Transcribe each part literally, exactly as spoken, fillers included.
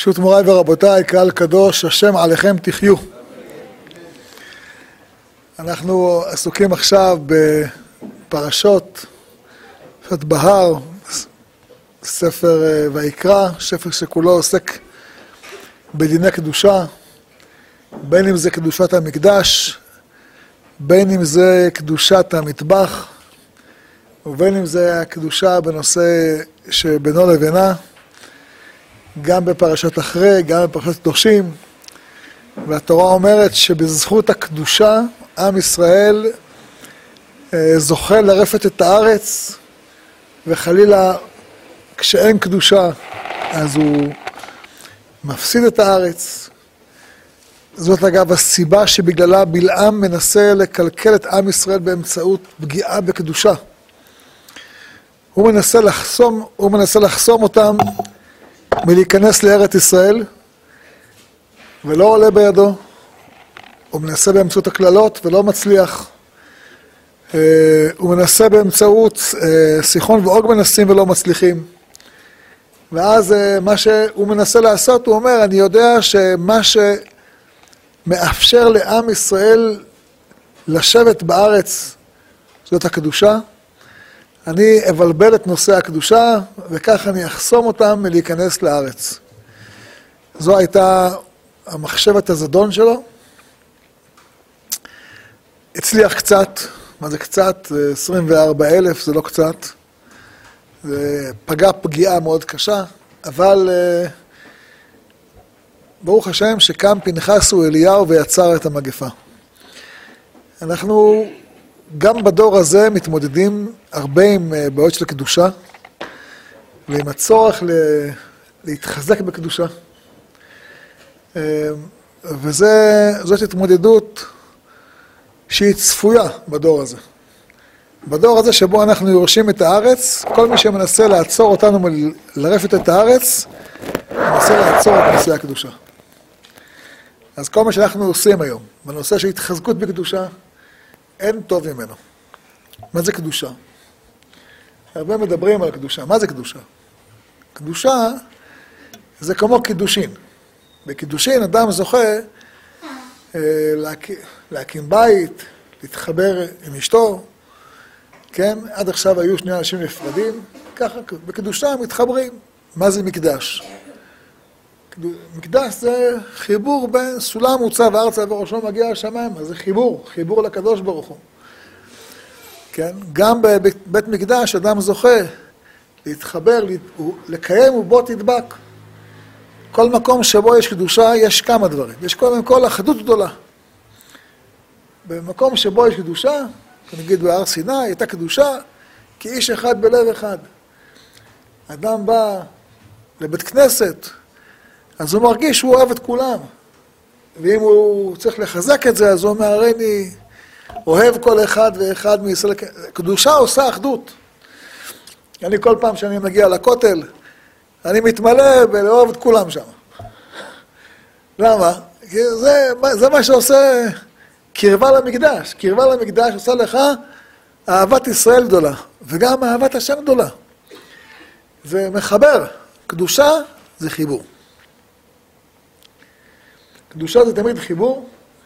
ברשות מוריי ורבותיי, קהל קדוש, השם עליכם תחיו. אנחנו עסוקים עכשיו בפרשות, פרשת בהר, ספר ויקרא, ספר שכולו עוסק בדיני קדושה, בין אם זה קדושת המקדש, בין אם זה קדושת המטבח, ובין אם זה הקדושה בנושא שבינו לבינה, גם בפרשת אחרי, גם בפרשת קדושים. והתורה אומרת שבזכות הקדושה עם ישראל זוכה לרפת את הארץ, וחלילה כשאין קדושה אז הוא מפסיד את הארץ. זאת אגב הסיבה שבגללה בלעם מנסה לקלקל את עם ישראל באמצעות פגיעה בקדושה. הוא מנסה לחסום, הוא מנסה לחסום אותם מלהיכנס לארץ ישראל, ולא עולה בידו. הוא מנסה באמצעות הכללות ולא מצליח. הוא מנסה באמצעות סיחון ואוג מנסים ולא מצליחים. ואז מה שהוא מנסה לעשות, הוא אומר, אני יודע שמה שמאפשר לעם ישראל לשבת בארץ זאת הקדושה. אני אבלבל את נושא הקדושה, וכך אני אחסום אותם מלהיכנס לארץ. זו הייתה המחשבת הזדון שלו. הצליח קצת, מה זה קצת? עשרים וארבעה אלף, זה לא קצת. זה פגע פגיעה מאוד קשה, אבל ברוך השם שקם פנחס ואליהו ויצר את המגפה. אנחנו גם בדור הזה מתמודדים הרבה עם בעיות של קדושה, ועם הצורך להתחזק בקדושה. וזאת התמודדות שהיא צפויה בדור הזה. בדור הזה שבו אנחנו יורשים את הארץ, כל מי שמנסה לעצור אותנו מלרפת את הארץ, מנסה לעצור את נושא הקדושה. אז כל מה שאנחנו עושים היום, בנושא של התחזקות בקדושה, אין טוב ממנו. מה זה קדושה? הרבה מדברים על קדושה. מה זה קדושה? קדושה זה כמו קידושין. בקידושין אדם זוכה אה, להק... להקים בית, להתחבר עם אשתו, כן? עד עכשיו היו שני אנשים נפרדים, ככה בקדושה מתחברים. מה זה מקדש? מקדש זה חיבור בין סולם מוצב ארצה וראשו מגיע השמיים, אז זה חיבור, חיבור לקדוש ברוך הוא. כן? גם בבית מקדש אדם זוכה להתחבר, לקיים ובו תדבק. כל מקום שבו יש קדושה יש כמה דברים. יש קודם כל אחדות גדולה. במקום שבו יש קדושה, נגיד בהר סיני, הייתה קדושה כי איש אחד בלב אחד. אדם בא לבית כנסת, אז הוא מרגיש שהוא אוהב את כולם. ואם הוא צריך לחזק את זה, אז הוא אומר, הרי אני אוהב כל אחד ואחד מישראל. קדושה עושה אחדות. אני כל פעם שאני מגיע לכותל, אני מתמלא בלאהוב את כולם שם. למה? כי זה, זה מה שעושה קרבה למקדש. קרבה למקדש עושה לך אהבת ישראל גדולה, וגם אהבת השם גדולה. זה מחבר. קדושה זה חיבור. קדושה זה תמיד חיבור,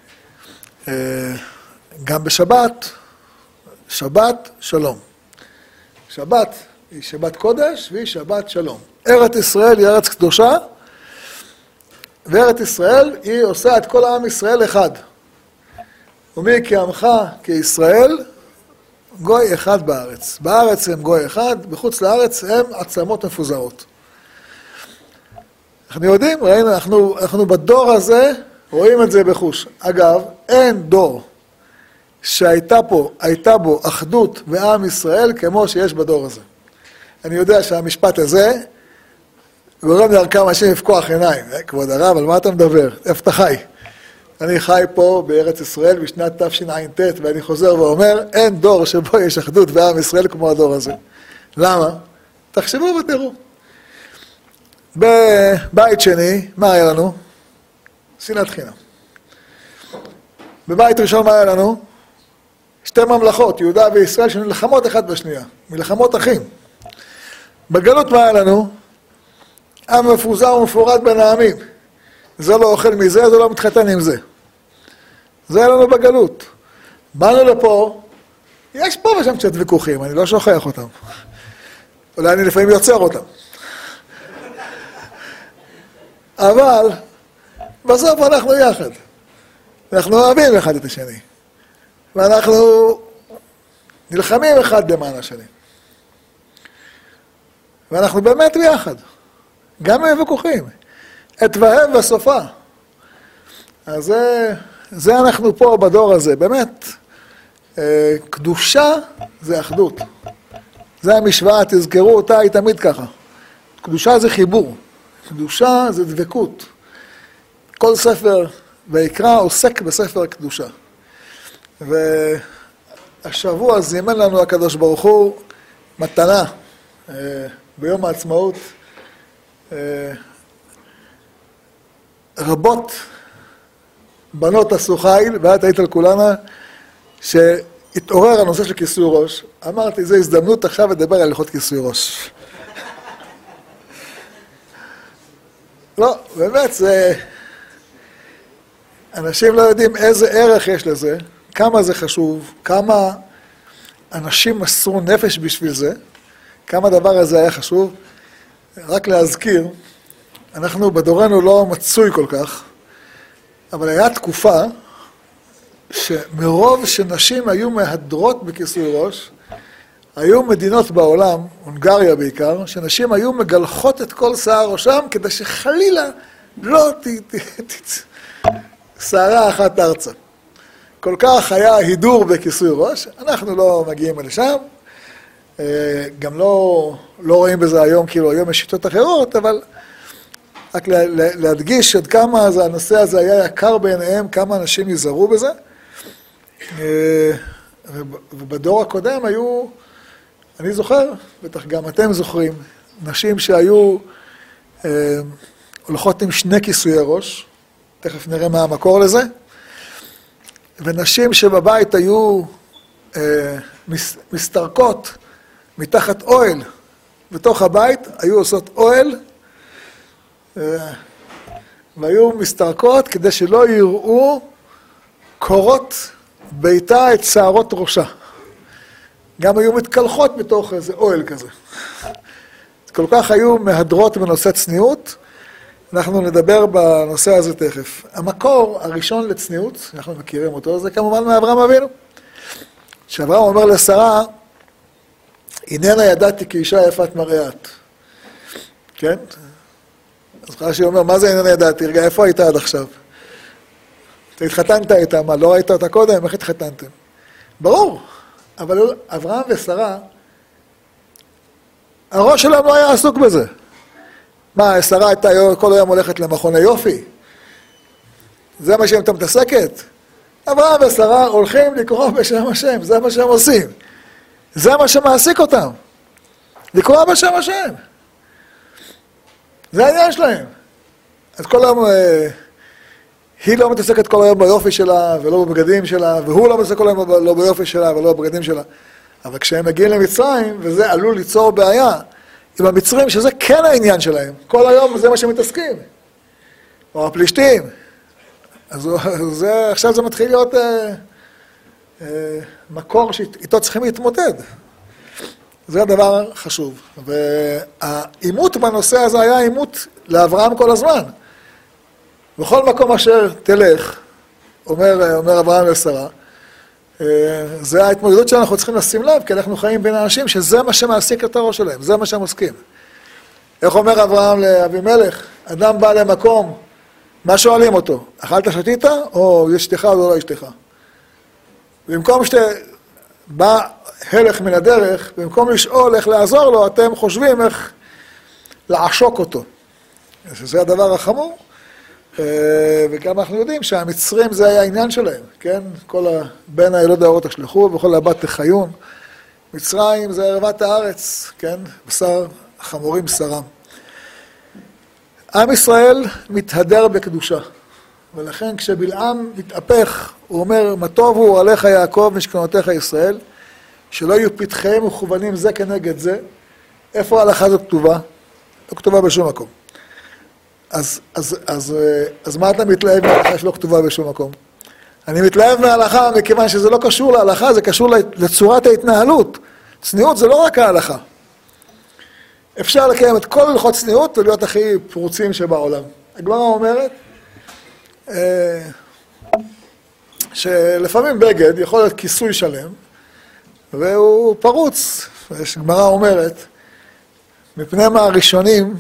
גם בשבת, שבת שלום. שבת היא שבת קודש והיא שבת שלום. ארץ ישראל היא ארץ קדושה, וארץ ישראל היא עושה את כל העם ישראל אחד. ומי כעמך כישראל, גוי אחד בארץ. בארץ הם גוי אחד, בחוץ לארץ הם עצמות מפוזרות. אנחנו יודעים, ראינו, אנחנו, אנחנו בדור הזה רואים את זה בחוש. אגב, אין דור שהייתה פה, הייתה בו אחדות בעם ישראל כמו שיש בדור הזה. אני יודע שהמשפט הזה גורם להרכם אנשים לפקוח עיניים. כבוד הרב, על מה אתה מדבר? איפה אתה חי? אני חי פה בארץ ישראל בשנת תשע"ט, ואני חוזר ואומר, אין דור שבו יש אחדות בעם ישראל כמו הדור הזה. למה? תחשבו ותראו. בבית שני, מה היה לנו? שנאת חינם. בבית ראשון מה היה לנו? שתי ממלכות, יהודה וישראל, שנלחמות אחת בשנייה. מלחמות אחים. בגלות מה היה לנו? עם מפוזר ומפורד בין העמים. זה לא אוכל מזה, זה לא מתחתן עם זה. זה היה לנו בגלות. באנו לפה, יש פה ושם קצת ויכוחים, אני לא שוכח אותם. אולי אני לפעמים יוצר אותם. אבל בסוף אנחנו יחד. אנחנו אוהבים אחד את השני. ואנחנו נלחמים אחד למען השני. ואנחנו באמת ביחד. גם עם ויכוחים. את והם וסופה. אז זה, זה אנחנו פה בדור הזה. באמת, קדושה זה אחדות. זה המשוואה, תזכרו אותה, היא תמיד ככה. קדושה זה חיבור. קדושה זה דבקות. כל ספר ויקרא עוסק בספר קדושה. והשבוע זימן לנו הקדוש ברוך הוא מתנה ביום העצמאות. רבות בנות עשו חיל, ואת היית על כולנה, שהתעורר הנושא של כיסוי ראש. אמרתי, זו הזדמנות עכשיו לדבר על הלכות כיסוי ראש. לא, באמת זה... אנשים לא יודעים איזה ערך יש לזה, כמה זה חשוב, כמה אנשים מסרו נפש בשביל זה, כמה הדבר הזה היה חשוב. רק להזכיר, אנחנו בדורנו לא מצוי כל כך, אבל היה תקופה שמרוב שנשים היו מהדרות בכיסוי ראש, היו מדינות בעולם, הונגריה בעיקר, שנשים היו מגלחות את כל שיער ראשם כדי שחלילה לא תצא שערה אחת ארצה. כל כך היה הידור בכיסוי ראש, אנחנו לא מגיעים לשם, גם לא, לא רואים בזה היום, כאילו היום יש שיטות אחרות, אבל רק להדגיש עד כמה הנושא הזה היה יקר בעיניהם, כמה אנשים יזהרו בזה. ובדור הקודם היו, אני זוכר, בטח גם אתם זוכרים, נשים שהיו הולכות עם שני כיסויי ראש, תכף נראה מה המקור לזה, ונשים שבבית היו מסתרקות מתחת אוהל, בתוך הבית היו עושות אוהל, והיו מסתרקות כדי שלא יראו קורות ביתה את שערות ראשה. גם היו מתקלחות בתוך איזה אוהל כזה. כל כך היו מהדרות בנושא צניעות, אנחנו נדבר בנושא הזה תכף. המקור הראשון לצניעות, אנחנו מכירים אותו, זה כמובן מאברהם אבינו. שאברהם אומר לשרה, הננה ידעתי כאישה יפת מראה את. כן? אז רש"י אומר, מה זה הננה ידעתי? רגע, איפה היית עד עכשיו? אתה התחתנת איתה, מה, לא ראית אותה קודם? איך התחתנתם? ברור, אבל אברהם ושרה, הראש שלהם לא היה עסוק בזה. מה, שרה הייתה כל היום הולכת למכוני יופי? זה מה שאתה מתעסקת? אברהם ושרה הולכים לקרוא בשם השם, זה מה שהם עושים. זה מה שמעסיק אותם. לקרוא בשם השם. זה העניין שלהם. אז כל היום, היא לא מתעסקת כל היום ביופי שלה ולא בבגדים שלה, והוא לא מתעסק כל היום לא ביופי שלה ולא בבגדים שלה. אבל כשהם מגיעים למצרים, וזה עלול ליצור בעיה, עם המצרים, שזה כן העניין שלהם. כל היום זה מה שמתעסקים. או הפלישתים. אז זה, עכשיו זה מתחיל להיות אה, אה, מקור שאיתו צריכים להתמודד. זה הדבר חשוב. והאימות בנושא הזה היה אימות לאברהם כל הזמן. בכל מקום אשר תלך, אומר, אומר אברהם לשרה, זה ההתמודדות שאנחנו צריכים לשים לב, כי אנחנו חיים בין אנשים שזה מה שמעסיק את הראש שלהם, זה מה שהם עוסקים. איך אומר אברהם לאבימלך? אדם בא למקום, מה שואלים אותו? אכלת שתית או יש אשתך או לא אשתך? במקום שבא הלך מן הדרך, במקום לשאול איך לעזור לו, אתם חושבים איך לעשוק אותו. שזה הדבר החמור. וגם אנחנו יודעים שהמצרים זה היה העניין שלהם, כן? כל בין הילוד האורות תשלחו וכל הבת תחיון. מצרים זה ערבת הארץ, כן? בשר חמורים בשרם. עם ישראל מתהדר בקדושה, ולכן כשבלעם מתהפך, הוא אומר, מה טוב הוא עליך יעקב משכנותיך ישראל, שלא יהיו פתחיהם מכוונים זה כנגד זה. איפה ההלכה הזאת כתובה? לא כתובה בשום מקום. אז, אז, אז, אז מה אתה מתלהב מההלכה שלא כתובה בשום מקום? אני מתלהב מההלכה מכיוון שזה לא קשור להלכה, זה קשור לצורת ההתנהלות. צניעות זה לא רק ההלכה. אפשר לקיים את כל הלכות צניעות ולהיות הכי פרוצים שבעולם. הגמרא אומרת שלפעמים בגד יכול להיות כיסוי שלם והוא פרוץ. הגמרא אומרת, מפני מה הראשונים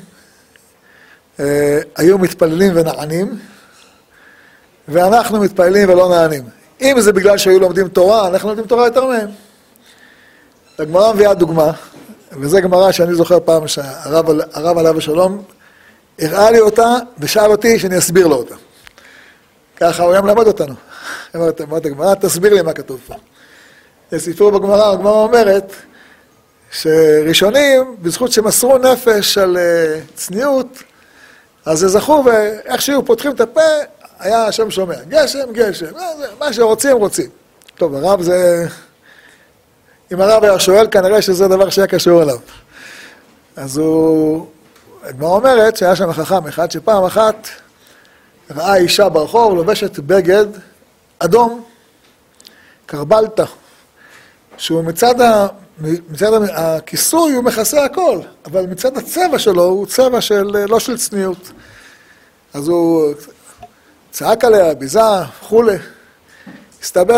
היו מתפללים ונענים ואנחנו מתפללים ולא נענים. אם זה בגלל שהיו לומדים תורה, אנחנו לומדים תורה יותר מהם. הגמרא מביאה דוגמה, וזו גמרא שאני זוכר פעם שהרב הרב עליו השלום הראה לי אותה ושאל אותי שאני אסביר לו אותה. ככה הוא היה מלמד אותנו. אמרתי, הגמרא, תסביר לי מה כתוב פה. סיפור בגמרא, הגמרא אומרת שראשונים, בזכות שמסרו נפש על צניעות, אז זה זכו ואיך שהיו פותחים את הפה, היה השם שומע. גשם, גשם, מה שרוצים, רוצים. טוב, הרב זה... אם הרב היה שואל, כנראה שזה דבר שהיה קשור אליו. אז הוא... הגמרא אומרת שהיה שם חכם אחד שפעם אחת ראה אישה ברחוב לובשת בגד אדום, קרבלתא, שהוא מצד, ה... מצד הכיסוי הוא מכסה הכל, אבל מצד הצבע שלו הוא צבע של... לא של צניעות. אז הוא צעק עליה, ביזה, חולה. הסתבר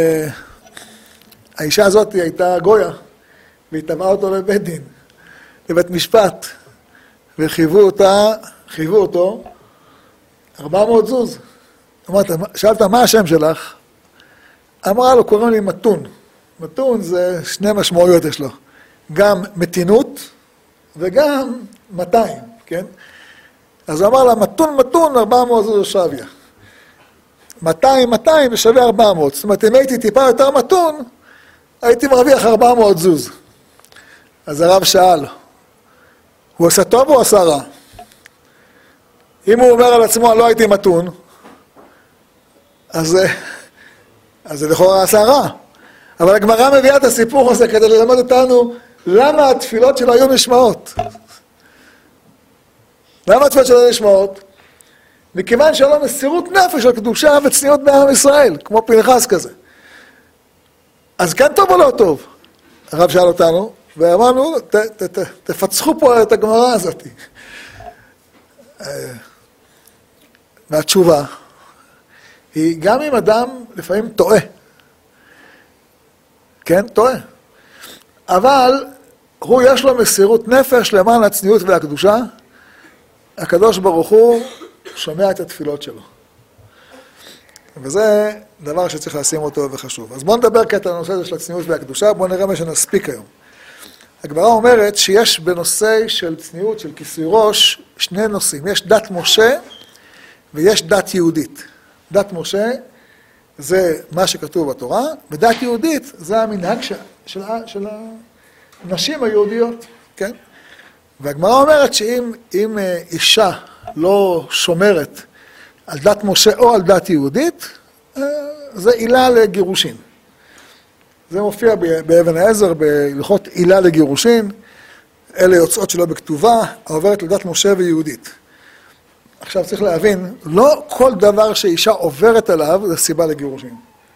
שהאישה הזאת הייתה גויה, והיא תבעה אותו לבית דין, לבית משפט, וחייבו אותה, חייבו אותו, ארבע מאות זוז. אמרת, שאלת, מה השם שלך? אמרה לו, קוראים לי מתון. מתון זה שני משמעויות יש לו. גם מתינות וגם מאתיים, כן? אז הוא אמר לה, מתון, מתון, ארבע מאות זוז שוויה. מאתיים, מאתיים ושווה ארבע מאות. זאת אומרת, אם הייתי טיפה יותר מתון, הייתי מרוויח ארבע מאות זוז. אז הרב שאל, הוא עושה טוב או עושה רע? אם הוא אומר על עצמו, לא הייתי מתון, אז, אז זה לכאורה עשה רע. אבל הגמרא מביאה את הסיפור הזה כדי ללמד אותנו למה התפילות שלו היו נשמעות. למה התפילות שלו היו נשמעות? מכיוון שלא מסירות נפש על קדושה וצניעות בעם ישראל, כמו פנחס כזה. אז כן טוב או לא טוב? הרב שאל אותנו, ואמרנו, ת, ת, ת, תפצחו פה את הגמרא הזאת. והתשובה היא גם אם אדם לפעמים טועה, כן, טועה, אבל הוא יש לו מסירות נפש למען הצניעות והקדושה, הקדוש ברוך הוא שומע את התפילות שלו. וזה דבר שצריך לשים אותו וחשוב. אז בואו נדבר כעת על הנושא הזה של הצניעות והקדושה, בואו נראה מה שנספיק היום. הגמרא אומרת שיש בנושא של צניעות, של כיסוי ראש, שני נושאים. יש דת משה ויש דת יהודית. דת משה זה מה שכתוב בתורה, ודת יהודית זה המנהג של, של, של הנשים היהודיות, כן? והגמרא אומרת שאם אם אישה לא שומרת על דת משה או על דת יהודית, זה עילה לגירושין. זה מופיע באבן העזר, בהלכות עילה לגירושין, אלה יוצאות שלא בכתובה, העוברת לדת משה ויהודית. עכשיו צריך להבין, לא כל דבר שאישה עוברת עליו זה סיבה לגירושין.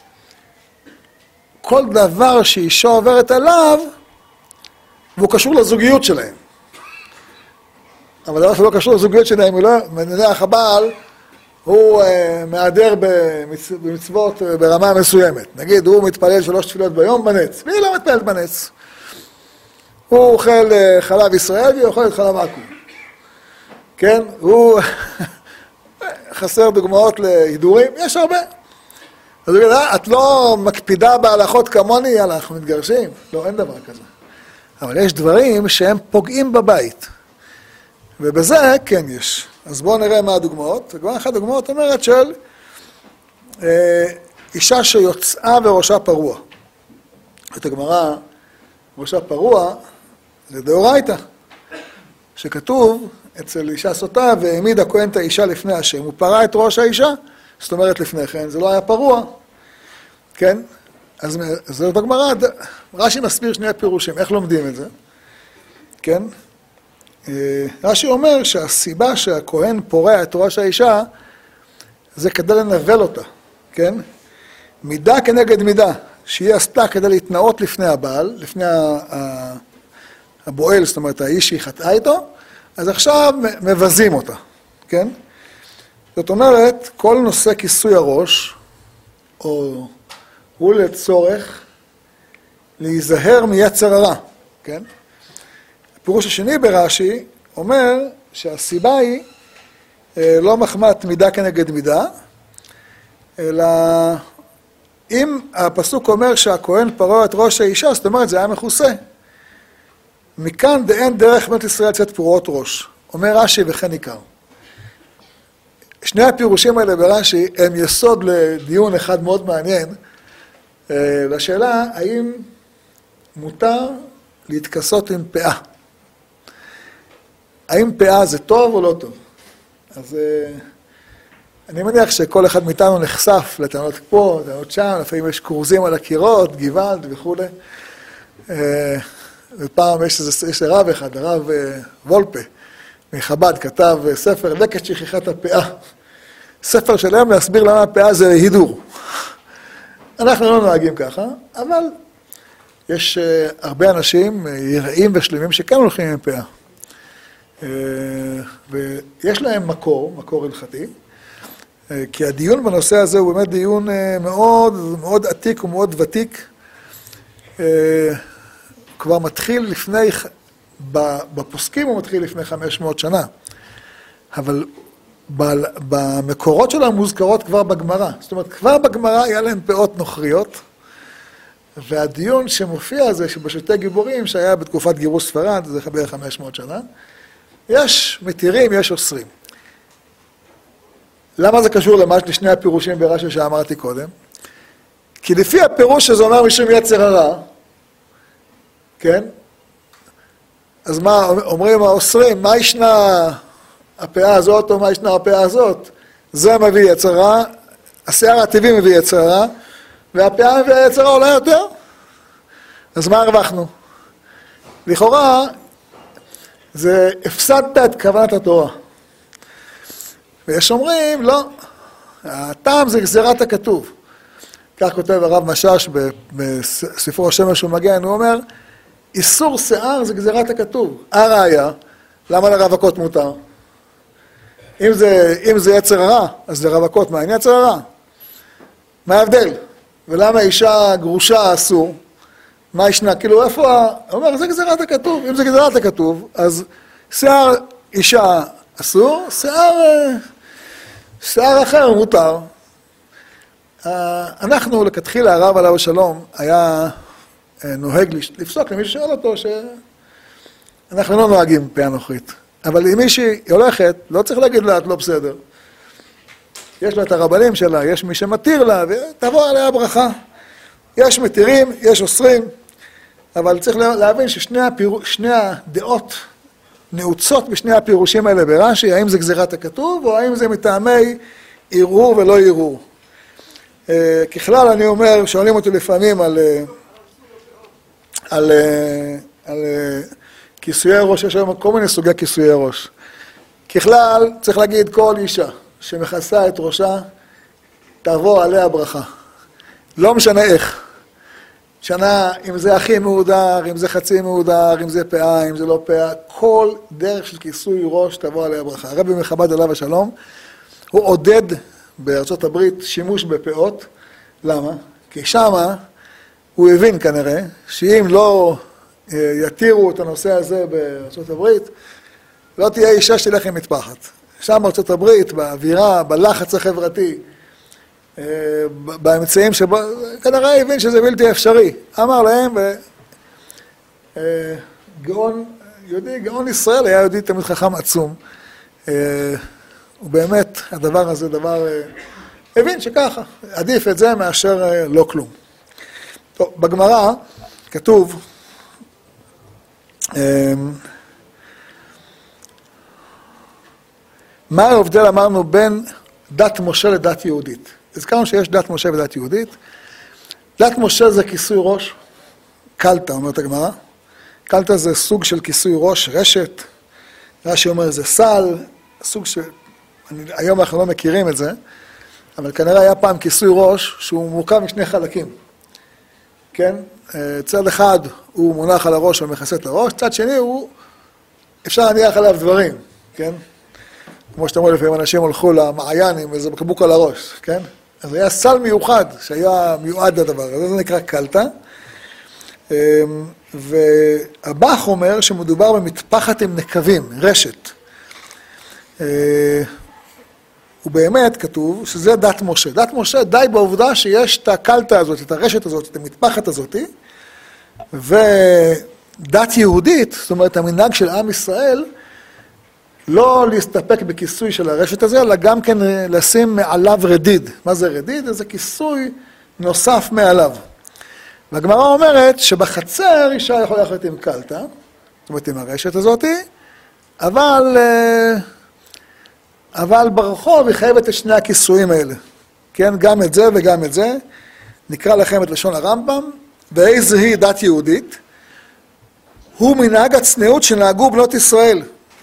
כל דבר שאישה עוברת עליו, והוא קשור לזוגיות שלהם. אבל דבר שלא קשור לזוגיות שלהם, לא, נניח הבעל, הוא uh, מעדר במצ... במצוות uh, ברמה מסוימת. נגיד, הוא מתפלל שלוש תפילות ביום בנץ, והיא לא מתפללת בנץ. הוא אוכל uh, חלב ישראל והיא אוכלת חלב עכו. כן? הוא... חסר דוגמאות להידורים, יש הרבה. אז הוא יגיד, את לא מקפידה בהלכות כמוני, יאללה, אנחנו מתגרשים. לא, אין דבר כזה. אבל יש דברים שהם פוגעים בבית. ובזה כן יש. אז בואו נראה מה הדוגמאות. הגמרא אחת הדוגמאות אומרת של אה, אישה שיוצאה וראשה פרוע. את הגמרא, ראשה פרוע, זה דאורייתא, שכתוב אצל אישה סוטה, והעמיד הכהן את האישה לפני השם. הוא פרע את ראש האישה, זאת אומרת לפני כן, זה לא היה פרוע. כן? אז זה בגמרא, רש"י מסביר שני פירושים, איך לומדים את זה? כן? רש"י אומר שהסיבה שהכהן פורע את ראש האישה, זה כדי לנבל אותה, כן? מידה כנגד מידה, שהיא עשתה כדי להתנאות לפני הבעל, לפני הבועל, זאת אומרת, האיש שהיא חטאה איתו, אז עכשיו מבזים אותה, כן? זאת אומרת, כל נושא כיסוי הראש, או הוא לצורך להיזהר מיצר הרע, כן? הפירוש השני ברש"י אומר שהסיבה היא לא מחמת מידה כנגד מידה, אלא אם הפסוק אומר שהכהן פרע את ראש האישה, זאת אומרת זה היה מכוסה. מכאן דאין דרך בנות ישראל לצאת פרועות ראש. אומר רש"י וכן ניכר. שני הפירושים האלה ברש"י הם יסוד לדיון אחד מאוד מעניין, לשאלה האם מותר להתכסות עם פאה. האם פאה זה טוב או לא טוב? אז אני מניח שכל אחד מאיתנו נחשף לטענות פה, לטענות שם, לפעמים יש קורזים על הקירות, גוואלד וכו'. ופעם יש איזה רב אחד, הרב וולפה מחב"ד, כתב ספר לקט שכחת הפאה. ספר שלהם להסביר למה הפאה זה הידור. אנחנו לא נוהגים ככה, אבל יש הרבה אנשים יראים ושלמים שכאן הולכים עם פאה. ויש להם מקור, מקור הלכתי, כי הדיון בנושא הזה הוא באמת דיון מאוד, מאוד עתיק ומאוד ותיק. כבר מתחיל לפני, בפוסקים הוא מתחיל לפני חמש מאות שנה, אבל במקורות שלו מוזכרות כבר בגמרא. זאת אומרת, כבר בגמרא היה להם פאות נוכריות, והדיון שמופיע זה שבשתי גיבורים שהיה בתקופת גירוש ספרד, זה בערך חמש מאות שנה, יש מתירים, יש אוסרים. למה זה קשור למה לשני הפירושים ברש"י שאמרתי קודם? כי לפי הפירוש שזה אומר משום יצר הרע, כן? אז מה אומרים האוסרים? מה ישנה הפאה הזאת או מה ישנה הפאה הזאת? זה מביא יצר רע, השיער הטבעי מביא יצר רע, והפאה מביא יצר רע אולי יותר. אז מה הרווחנו? לכאורה, זה הפסדת את כוונת התורה. ויש אומרים, לא, הטעם זה גזירת הכתוב. כך כותב הרב משש בספרו השמש ומגן, הוא אומר, איסור שיער זה גזירת הכתוב. הראיה, למה לרווקות מותר? אם זה, אם זה יצר הרע, אז לרווקות מה? אין יצר הרע. מה ההבדל? ולמה אישה גרושה אסור? מה ישנה? כאילו איפה? הוא אומר, זה גזירת הכתוב. אם זה גזירת הכתוב, אז שיער אישה אסור, שיער, שיער אחר מותר. אנחנו לכתחילה, הרב עליו השלום, היה נוהג לפסוק למי ששאל אותו שאנחנו לא נוהגים פאה נוכרית. אבל אם מישהי הולכת, לא צריך להגיד לה, את לא בסדר. יש לה את הרבנים שלה, יש מי שמתיר לה, ותבוא עליה ברכה. יש מתירים, יש אוסרים, אבל צריך להבין ששני הפיר... שני הדעות נעוצות בשני הפירושים האלה ברש"י, האם זה גזירת הכתוב, או האם זה מטעמי ערעור ולא ערעור. ככלל אני אומר, שואלים אותי לפעמים על, על, על כיסויי ראש, יש היום כל מיני סוגי כיסויי ראש. ככלל צריך להגיד כל אישה שמכסה את ראשה, תבוא עליה ברכה. לא משנה איך. משנה אם זה הכי מהודר, אם זה חצי מהודר, אם זה פאה, אם זה לא פאה, כל דרך של כיסוי ראש תבוא עליה ברכה. הרבי מחב"ד עליו השלום, הוא עודד בארצות הברית שימוש בפאות. למה? כי שמה הוא הבין כנראה שאם לא יתירו את הנושא הזה בארצות הברית, לא תהיה אישה שתלך עם מטפחת. שם בארצות הברית, באווירה, בלחץ החברתי, באמצעים שבו, כנראה הבין שזה בלתי אפשרי. אמר להם, גאון יהודי, גאון ישראל היה יהודי תמיד חכם עצום. ובאמת הדבר הזה דבר, הבין שככה, עדיף את זה מאשר לא כלום. טוב, בגמרא כתוב, מה ההבדל אמרנו בין דת משה לדת יהודית? הזכרנו שיש דת משה ודת יהודית. דת משה זה כיסוי ראש, קלטה, אומרת הגמרא. קלטה זה סוג של כיסוי ראש, רשת, רש"י אומר זה סל, סוג של, אני, היום אנחנו לא מכירים את זה, אבל כנראה היה פעם כיסוי ראש שהוא מורכב משני חלקים, כן? צד אחד הוא מונח על הראש ומכסה את הראש, צד שני הוא, אפשר להניח עליו דברים, כן? כמו שאתה אומר, לפעמים אנשים הולכו למעיין עם איזה בקבוק על הראש, כן? אז היה סל מיוחד שהיה מיועד לדבר הזה, זה נקרא קלטה. והבח אומר שמדובר במטפחת עם נקבים, רשת. ובאמת כתוב שזה דת משה. דת משה די בעובדה שיש את הקלטה הזאת, את הרשת הזאת, את המטפחת הזאת, ודת יהודית, זאת אומרת המנהג של עם ישראל, לא להסתפק בכיסוי של הרשת הזה, אלא גם כן לשים מעליו רדיד. מה זה רדיד? זה כיסוי נוסף מעליו. והגמרא אומרת שבחצר אישה יכולה ללכת עם קלטה, זאת אומרת עם הרשת הזאת, אבל, אבל ברחוב היא חייבת את שני הכיסויים האלה. כן, גם את זה וגם את זה. נקרא לכם את לשון הרמב"ם, ואיזה היא דת יהודית? הוא מנהג הצניעות שנהגו בנות ישראל.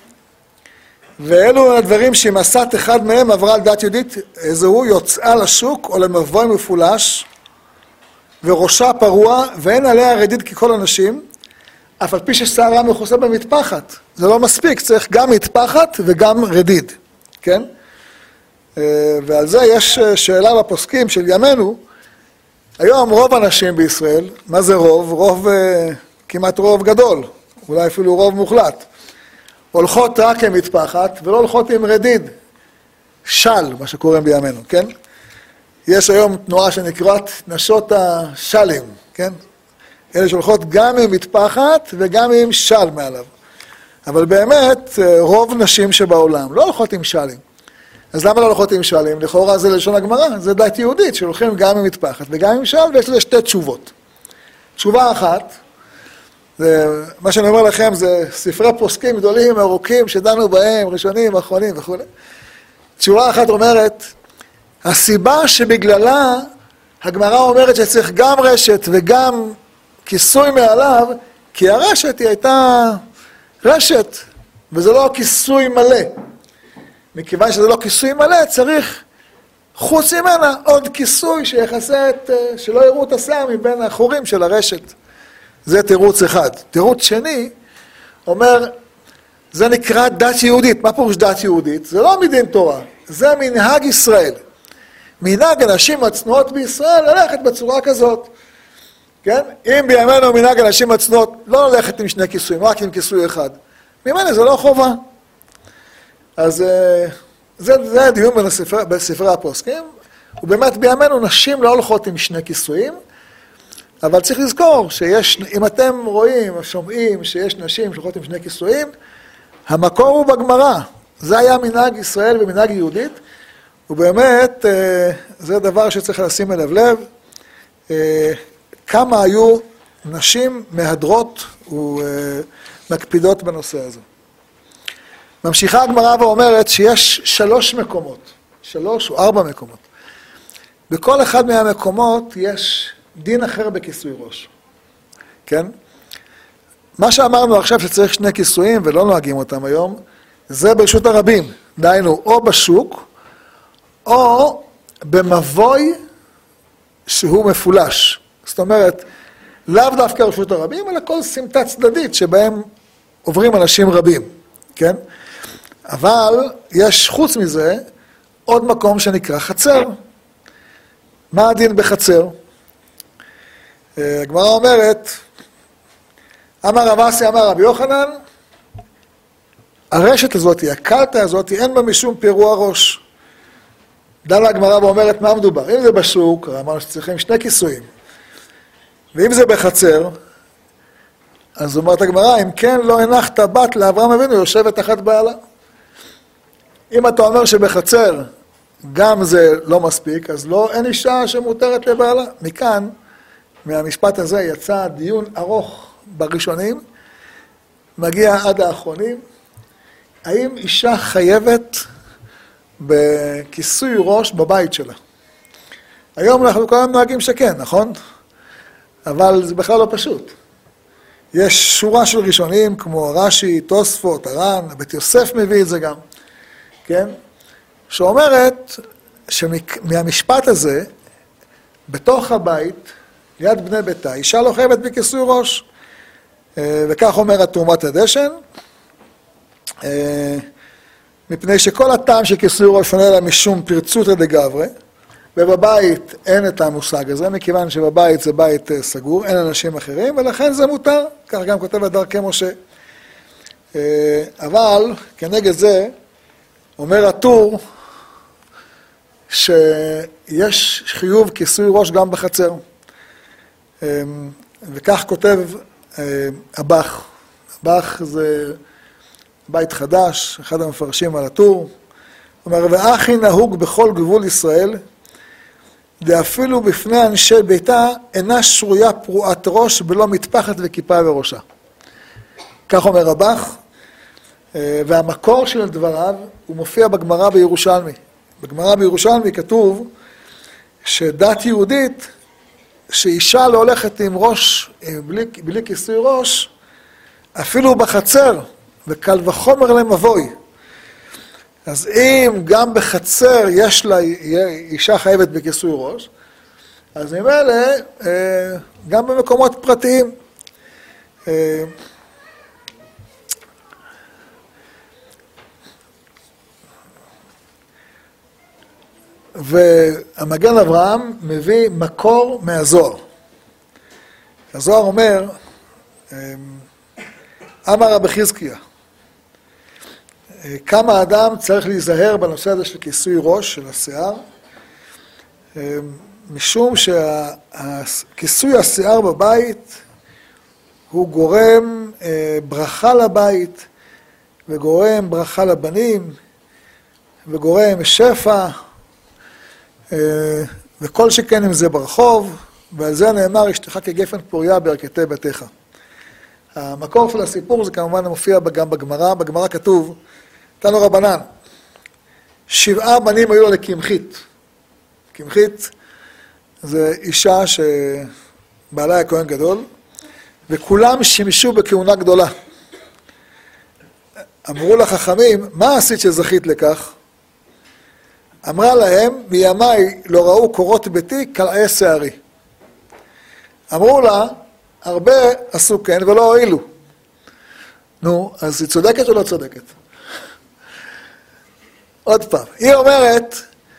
ואלו הדברים שאם עשת אחד מהם עברה על דת יהודית, איזה הוא יוצאה לשוק או למבוי מפולש, וראשה פרוע, ואין עליה רדיד ככל אנשים, אף על פי ששערה מכוסה במטפחת. זה לא מספיק, צריך גם מטפחת וגם רדיד, כן? ועל זה יש שאלה בפוסקים של ימינו. היום רוב אנשים בישראל, מה זה רוב? רוב, כמעט רוב גדול, אולי אפילו רוב מוחלט. הולכות רק עם מטפחת ולא הולכות עם רדיד. של, מה שקוראים בימינו, כן? יש היום תנועה שנקראת נשות השלים, כן? אלה שהולכות גם עם מטפחת וגם עם של מעליו. אבל באמת, רוב נשים שבעולם לא הולכות עם שלים. אז למה לא הולכות עם שלים? לכאורה זה לשון הגמרא, זה דת יהודית, שהולכים גם עם מטפחת וגם עם של, ויש לזה שתי תשובות. תשובה אחת, זה, מה שאני אומר לכם זה ספרי פוסקים גדולים, ארוכים, שדנו בהם, ראשונים, אחרונים וכו'. תשובה אחת אומרת, הסיבה שבגללה הגמרא אומרת שצריך גם רשת וגם כיסוי מעליו, כי הרשת היא הייתה רשת, וזה לא כיסוי מלא. מכיוון שזה לא כיסוי מלא, צריך חוץ ממנה עוד כיסוי שיחסה את, שלא יראו את השיער מבין החורים של הרשת. זה תירוץ אחד. תירוץ שני אומר, זה נקרא דת יהודית. מה פירוש דת יהודית? זה לא מדין תורה, זה מנהג ישראל. מנהג אנשים הצנועות בישראל ללכת בצורה כזאת. כן? אם בימינו מנהג אנשים הצנועות לא ללכת עם שני כיסויים, רק עם כיסוי אחד. ממנו זה לא חובה. אז זה, זה הדיון בין הספר, בספרי הפוסקים. ובאמת בימינו נשים לא הולכות עם שני כיסויים, אבל צריך לזכור שיש, אם אתם רואים או שומעים שיש נשים שהולכות עם שני כיסויים, המקור הוא בגמרא. זה היה מנהג ישראל ומנהג יהודית, ובאמת זה דבר שצריך לשים אליו לב. כמה היו נשים מהדרות ומקפידות בנושא הזה. ממשיכה הגמרא ואומרת שיש שלוש מקומות, שלוש או ארבע מקומות. בכל אחד מהמקומות יש דין אחר בכיסוי ראש. כן? מה שאמרנו עכשיו שצריך שני כיסויים ולא נוהגים אותם היום, זה ברשות הרבים. דהיינו, או בשוק, או במבוי שהוא מפולש. זאת אומרת, לאו דווקא רשות הרבים, אלא כל סמטה צדדית שבהם עוברים אנשים רבים. כן? אבל יש חוץ מזה עוד מקום שנקרא חצר. מה הדין בחצר? הגמרא אומרת, אמר רב אסי אמר רבי יוחנן, הרשת הזאת, הקלטה הזאת, אין בה משום פירוע ראש. דנה הגמרא ואומרת, מה מדובר? אם זה בשוק, אמרנו שצריכים שני כיסויים. ואם זה בחצר, אז אומרת הגמרא, אם כן לא הנחת בת לאברהם אבינו, יושבת אחת בעלה. אם אתה אומר שבחצר גם זה לא מספיק, אז לא, אין אישה שמותרת לבעלה. מכאן, מהמשפט הזה יצא דיון ארוך בראשונים, מגיע עד האחרונים, האם אישה חייבת בכיסוי ראש בבית שלה? היום אנחנו כל הזמן נוהגים שכן, נכון? אבל זה בכלל לא פשוט. יש שורה של ראשונים כמו רש"י, תוספות, הר"ן, בית יוסף מביא את זה גם, כן? שאומרת שמהמשפט הזה, בתוך הבית, ליד בני ביתה, אישה לא חייבת בכיסוי ראש, וכך אומר תרומת הדשן, מפני שכל הטעם של כיסוי ראש עונה לה משום פרצותא דגברי, ובבית אין את המושג הזה, מכיוון שבבית זה בית סגור, אין אנשים אחרים, ולכן זה מותר, כך גם כותב דרכי משה. אבל כנגד זה אומר הטור שיש חיוב כיסוי ראש גם בחצר, וכך כותב הבח. הבח זה בית חדש, אחד המפרשים על הטור, אומר, ואחי נהוג בכל גבול ישראל, ואפילו בפני אנשי ביתה אינה שרויה פרועת ראש בלא מטפחת וכיפה בראשה. כך אומר הבח, והמקור של דבריו הוא מופיע בגמרא בירושלמי. בגמרא בירושלמי כתוב שדת יהודית, שאישה לא הולכת עם ראש, בלי, בלי כיסוי ראש, אפילו בחצר, וקל וחומר למבוי. אז אם גם בחצר יש לה אישה חייבת בכיסוי ראש, אז ממילא גם במקומות פרטיים. והמגן אברהם מביא מקור מהזוהר. הזוהר אומר, אמר רבי חזקיה, כמה אדם צריך להיזהר בנושא הזה של כיסוי ראש, של השיער, משום שכיסוי השיער בבית הוא גורם ברכה לבית, וגורם ברכה לבנים, וגורם שפע, וכל שכן אם זה ברחוב, ועל זה נאמר, אשתך כגפן פוריה בירכתי ביתך. המקור של הסיפור זה כמובן מופיע גם בגמרא, בגמרא כתוב, תנו רבנן, שבעה בנים היו לו לקמחית. קמחית זה אישה שבעלה היה כהן גדול, וכולם שימשו בכהונה גדולה. אמרו לחכמים, מה עשית שזכית לכך? אמרה להם, מימיי לא ראו קורות ביתי קלעי שערי. אמרו לה, הרבה עשו כן ולא הועילו. נו, אז היא צודקת או לא צודקת? עוד פעם, היא אומרת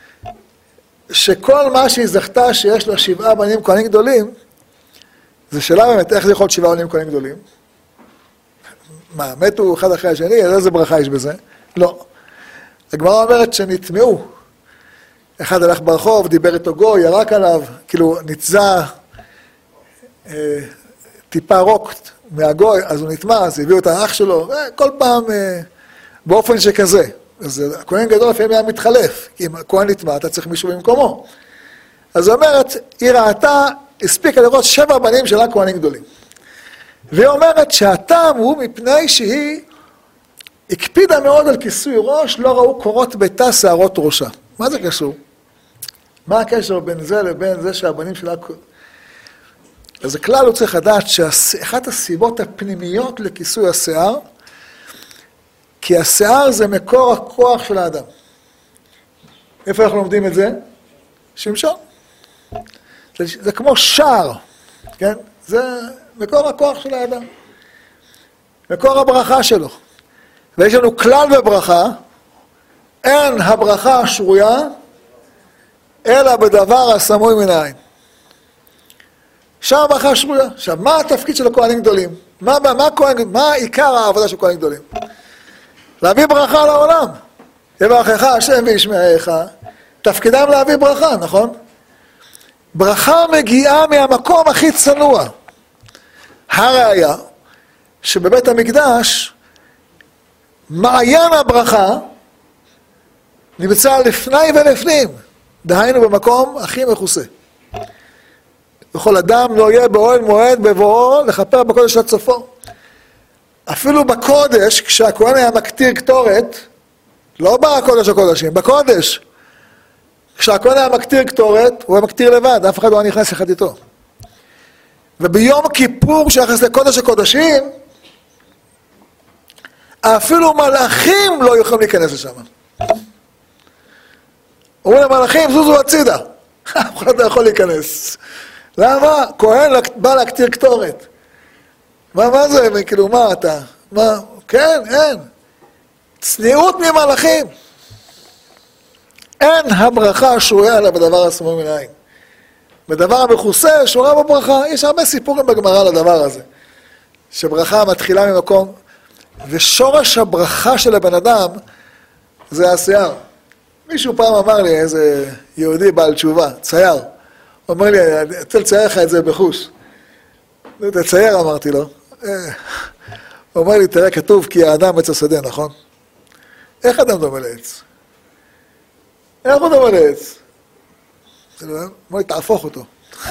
שכל מה שהיא זכתה שיש לה שבעה בנים כהנים גדולים, זה שאלה באמת, איך זה יכול להיות שבעה בנים כהנים גדולים? מה, מתו אחד אחרי השני? אז איזה ברכה יש בזה? לא. הגמרא אומרת שנטמעו. אחד הלך ברחוב, דיבר איתו גוי, ירק עליו, כאילו נצזה אה, טיפה רוק מהגוי, אז הוא נטמע, אז הביאו את האח שלו, כל פעם אה, באופן שכזה. אז הכהן גדול לפעמים היה מתחלף, כי אם הכהן נטמע, אתה צריך מישהו במקומו. אז היא אומרת, היא ראתה, הספיקה לראות שבע בנים שלה כהנים גדולים. והיא אומרת שהטעם הוא מפני שהיא הקפידה מאוד על כיסוי ראש, לא ראו קורות ביתה שערות ראשה. מה זה קשור? מה הקשר בין זה לבין זה שהבנים שלה... אז הכלל הוא צריך לדעת שאחת הסיבות הפנימיות לכיסוי השיער, כי השיער זה מקור הכוח של האדם. איפה אנחנו לומדים את זה? שמשון. זה, זה כמו שער, כן? זה מקור הכוח של האדם. מקור הברכה שלו. ויש לנו כלל בברכה, אין הברכה השרויה, אלא בדבר הסמוי מן העין. שם הברכה השרויה. עכשיו, מה התפקיד של הכהנים גדולים? מה, מה, כהן, מה עיקר העבודה של כהנים גדולים? להביא ברכה לעולם. יברכך השם וישמעך, תפקידם להביא ברכה, נכון? ברכה מגיעה מהמקום הכי צנוע. הראיה, שבבית המקדש, מעיין הברכה נמצא לפני ולפנים, דהיינו במקום הכי מכוסה. וכל אדם לא יהיה באוהל מועד בבואו לכפר בקודש עד סופו. אפילו בקודש, כשהכהן היה מקטיר קטורת, לא בקודש הקודשים, בקודש, כשהכהן היה מקטיר קטורת, הוא היה מקטיר לבד, אף אחד לא היה נכנס אחד איתו. וביום כיפור שיחס לקודש הקודשים, אפילו מלאכים לא יכולים להיכנס לשם. אומרים למלאכים, זוזו הצידה. אף אחד לא יכול להיכנס. למה? כהן בא להקטיר קטורת. מה, מה זה? כאילו, מה אתה? מה? כן, אין. צניעות ממלאכים. אין הברכה שרויה לה בדבר הסמוי מן העין. בדבר המכוסה שורה בברכה. יש הרבה סיפורים בגמרא לדבר הזה. שברכה מתחילה ממקום, ושורש הברכה של הבן אדם זה השיער. מישהו פעם אמר לי, איזה יהודי בעל תשובה, צייר. הוא אומר לי, אני רוצה לצייר לך את זה בחוש. תצייר, אמרתי לו. הוא אומר לי, תראה, כתוב, כי האדם עץ השדה, נכון? איך אדם דומה לעץ? איך הוא דומה לעץ? הוא אומר לי, תהפוך אותו.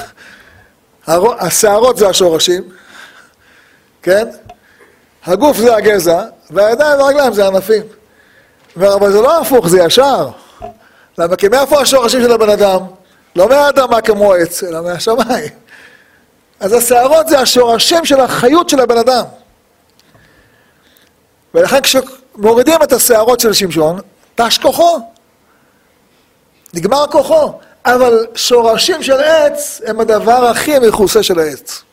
השערות זה השורשים, כן? הגוף זה הגזע, והידיים והרגליים זה ענפים. אבל זה לא הפוך, זה ישר. למה? כי מאיפה השורשים של הבן אדם? לא מהאדמה כמו עץ, אלא מהשמיים. אז השערות זה השורשים של החיות של הבן אדם. ולכן כשמורידים את השערות של שמשון, תש כוחו. נגמר כוחו. אבל שורשים של עץ הם הדבר הכי מכוסה של העץ.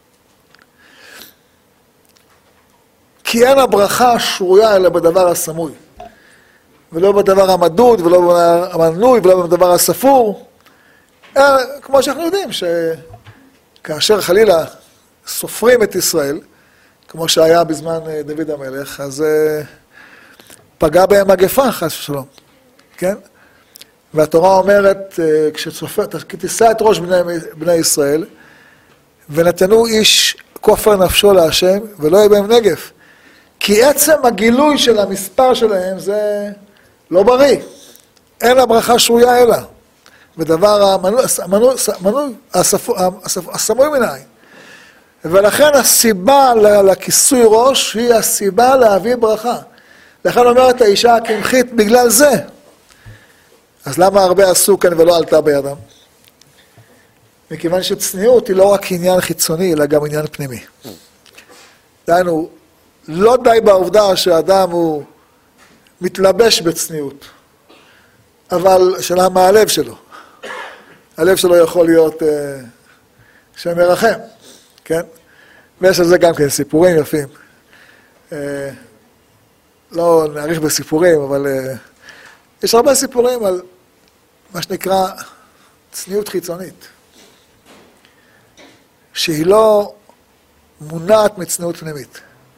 כי אין הברכה שרויה אלא בדבר הסמוי. ולא בדבר המדוד, ולא בדבר המנוי, ולא בדבר הספור. אלא, כמו שאנחנו יודעים, שכאשר חלילה סופרים את ישראל, כמו שהיה בזמן דוד המלך, אז פגע בהם מגפה, חס ושלום. כן? והתורה אומרת, כשצופרת, כי תישא את ראש בני, בני ישראל, ונתנו איש כופר נפשו להשם, ולא יהיה בהם נגף. כי עצם הגילוי של המספר שלהם זה לא בריא. אין הברכה שרויה אלא. ודבר המנוי, המנוי, המנוי, הסמוי מן העין. ולכן הסיבה לכיסוי ראש היא הסיבה להביא ברכה. לכן אומרת האישה הקמחית בגלל זה. אז למה הרבה עשו כאן ולא עלתה בידם? מכיוון שצניעות היא לא רק עניין חיצוני, אלא גם עניין פנימי. דהיינו, לא די בעובדה שהאדם הוא מתלבש בצניעות, אבל שאלה מה הלב שלו. הלב שלו יכול להיות אה, שמרחם, כן? ויש על זה גם כן סיפורים יפים. אה, לא נאריך בסיפורים, אבל אה, יש הרבה סיפורים על מה שנקרא צניעות חיצונית, שהיא לא מונעת מצניעות פנימית.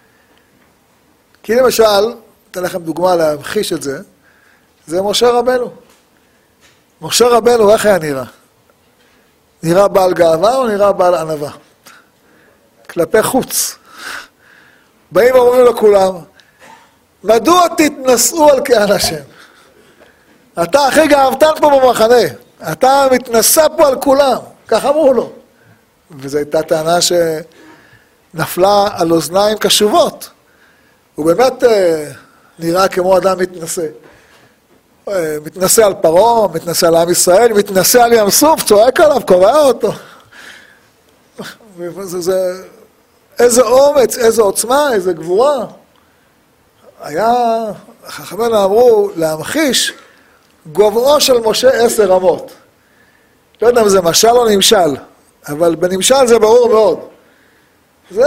כי למשל, אתן לכם דוגמה להמחיש את זה, זה משה רבנו. משה רבנו, איך היה נראה? נראה בעל גאווה או נראה בעל ענווה? כלפי חוץ. באים ואומרים לכולם, מדוע תתנשאו על קהל השם? אתה הכי גאוותן פה במחנה, אתה מתנשא פה על כולם, כך אמרו לו. וזו הייתה טענה שנפלה על אוזניים קשובות. הוא באמת נראה כמו אדם מתנשא. מתנשא על פרעה, מתנשא על עם ישראל, מתנשא על ים סוף, צועק עליו, קורע אותו. זה, זה, איזה אומץ, איזה עוצמה, איזה גבורה. היה, חכמינו אמרו, להמחיש גובהו של משה עשר רמות. לא יודע אם זה משל או נמשל, אבל בנמשל זה ברור מאוד. זה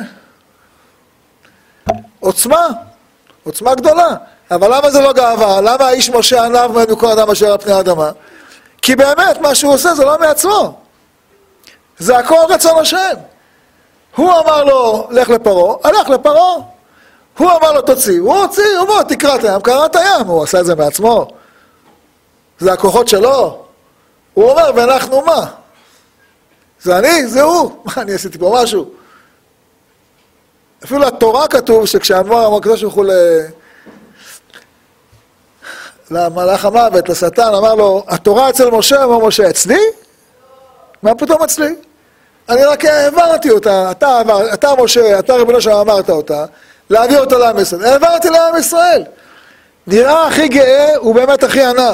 עוצמה, עוצמה גדולה. אבל למה זה לא גאווה? למה האיש משה ענב ממנו כל אדם אשר על פני האדמה? כי באמת מה שהוא עושה זה לא מעצמו. זה הכל רצון השם. הוא אמר לו, לך לפרעה, הלך לפרעה. הוא אמר לו, תוציא, הוא הוציא, הוא אמר, תקרא את הים, קרא את הים. הוא עשה את זה מעצמו. זה הכוחות שלו. הוא אומר, ואנחנו מה? זה אני, זה הוא. מה, אני עשיתי פה משהו? אפילו התורה כתוב שכשאמר הקדוש ברוך הוא ל... למלאך המוות, לשטן, אמר לו, התורה אצל משה, אמר משה, אצלי? מה פתאום אצלי? אני רק העברתי אותה, אתה, אתה משה, אתה ריבונו שלום אמרת אותה, להביא אותה לעם ישראל. העברתי לעם ישראל. נראה הכי גאה, הוא באמת הכי ענב.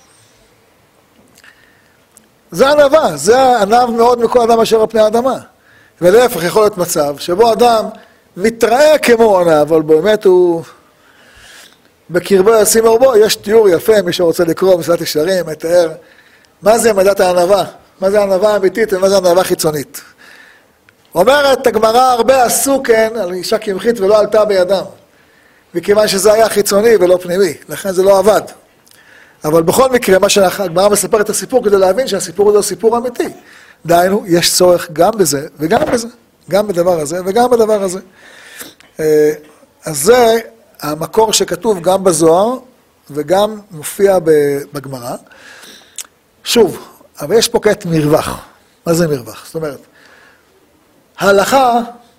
זה ענבה, זה ענב מאוד מכל אדם אשר על פני האדמה. ולהפך יכול להיות מצב שבו אדם מתראה כמו עונה, אבל באמת הוא בקרבו ישים אורבו. יש תיאור יפה, מי שרוצה לקרוא מסילת ישרים, מתאר מה זה מידת הענווה, מה זה הענווה אמיתית ומה זה הענווה חיצונית. אומרת הגמרא, הרבה עשו כן על אישה קמחית ולא עלתה בידם, מכיוון שזה היה חיצוני ולא פנימי, לכן זה לא עבד. אבל בכל מקרה, מה שהגמרא מספר את הסיפור כדי להבין שהסיפור הזה הוא סיפור אמיתי. דהיינו, יש צורך גם בזה וגם בזה, גם בדבר הזה וגם בדבר הזה. אז זה המקור שכתוב גם בזוהר וגם מופיע בגמרא. שוב, אבל יש פה כעת מרווח. מה זה מרווח? זאת אומרת, ההלכה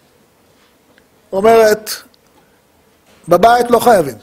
אומרת, בבית לא חייבים.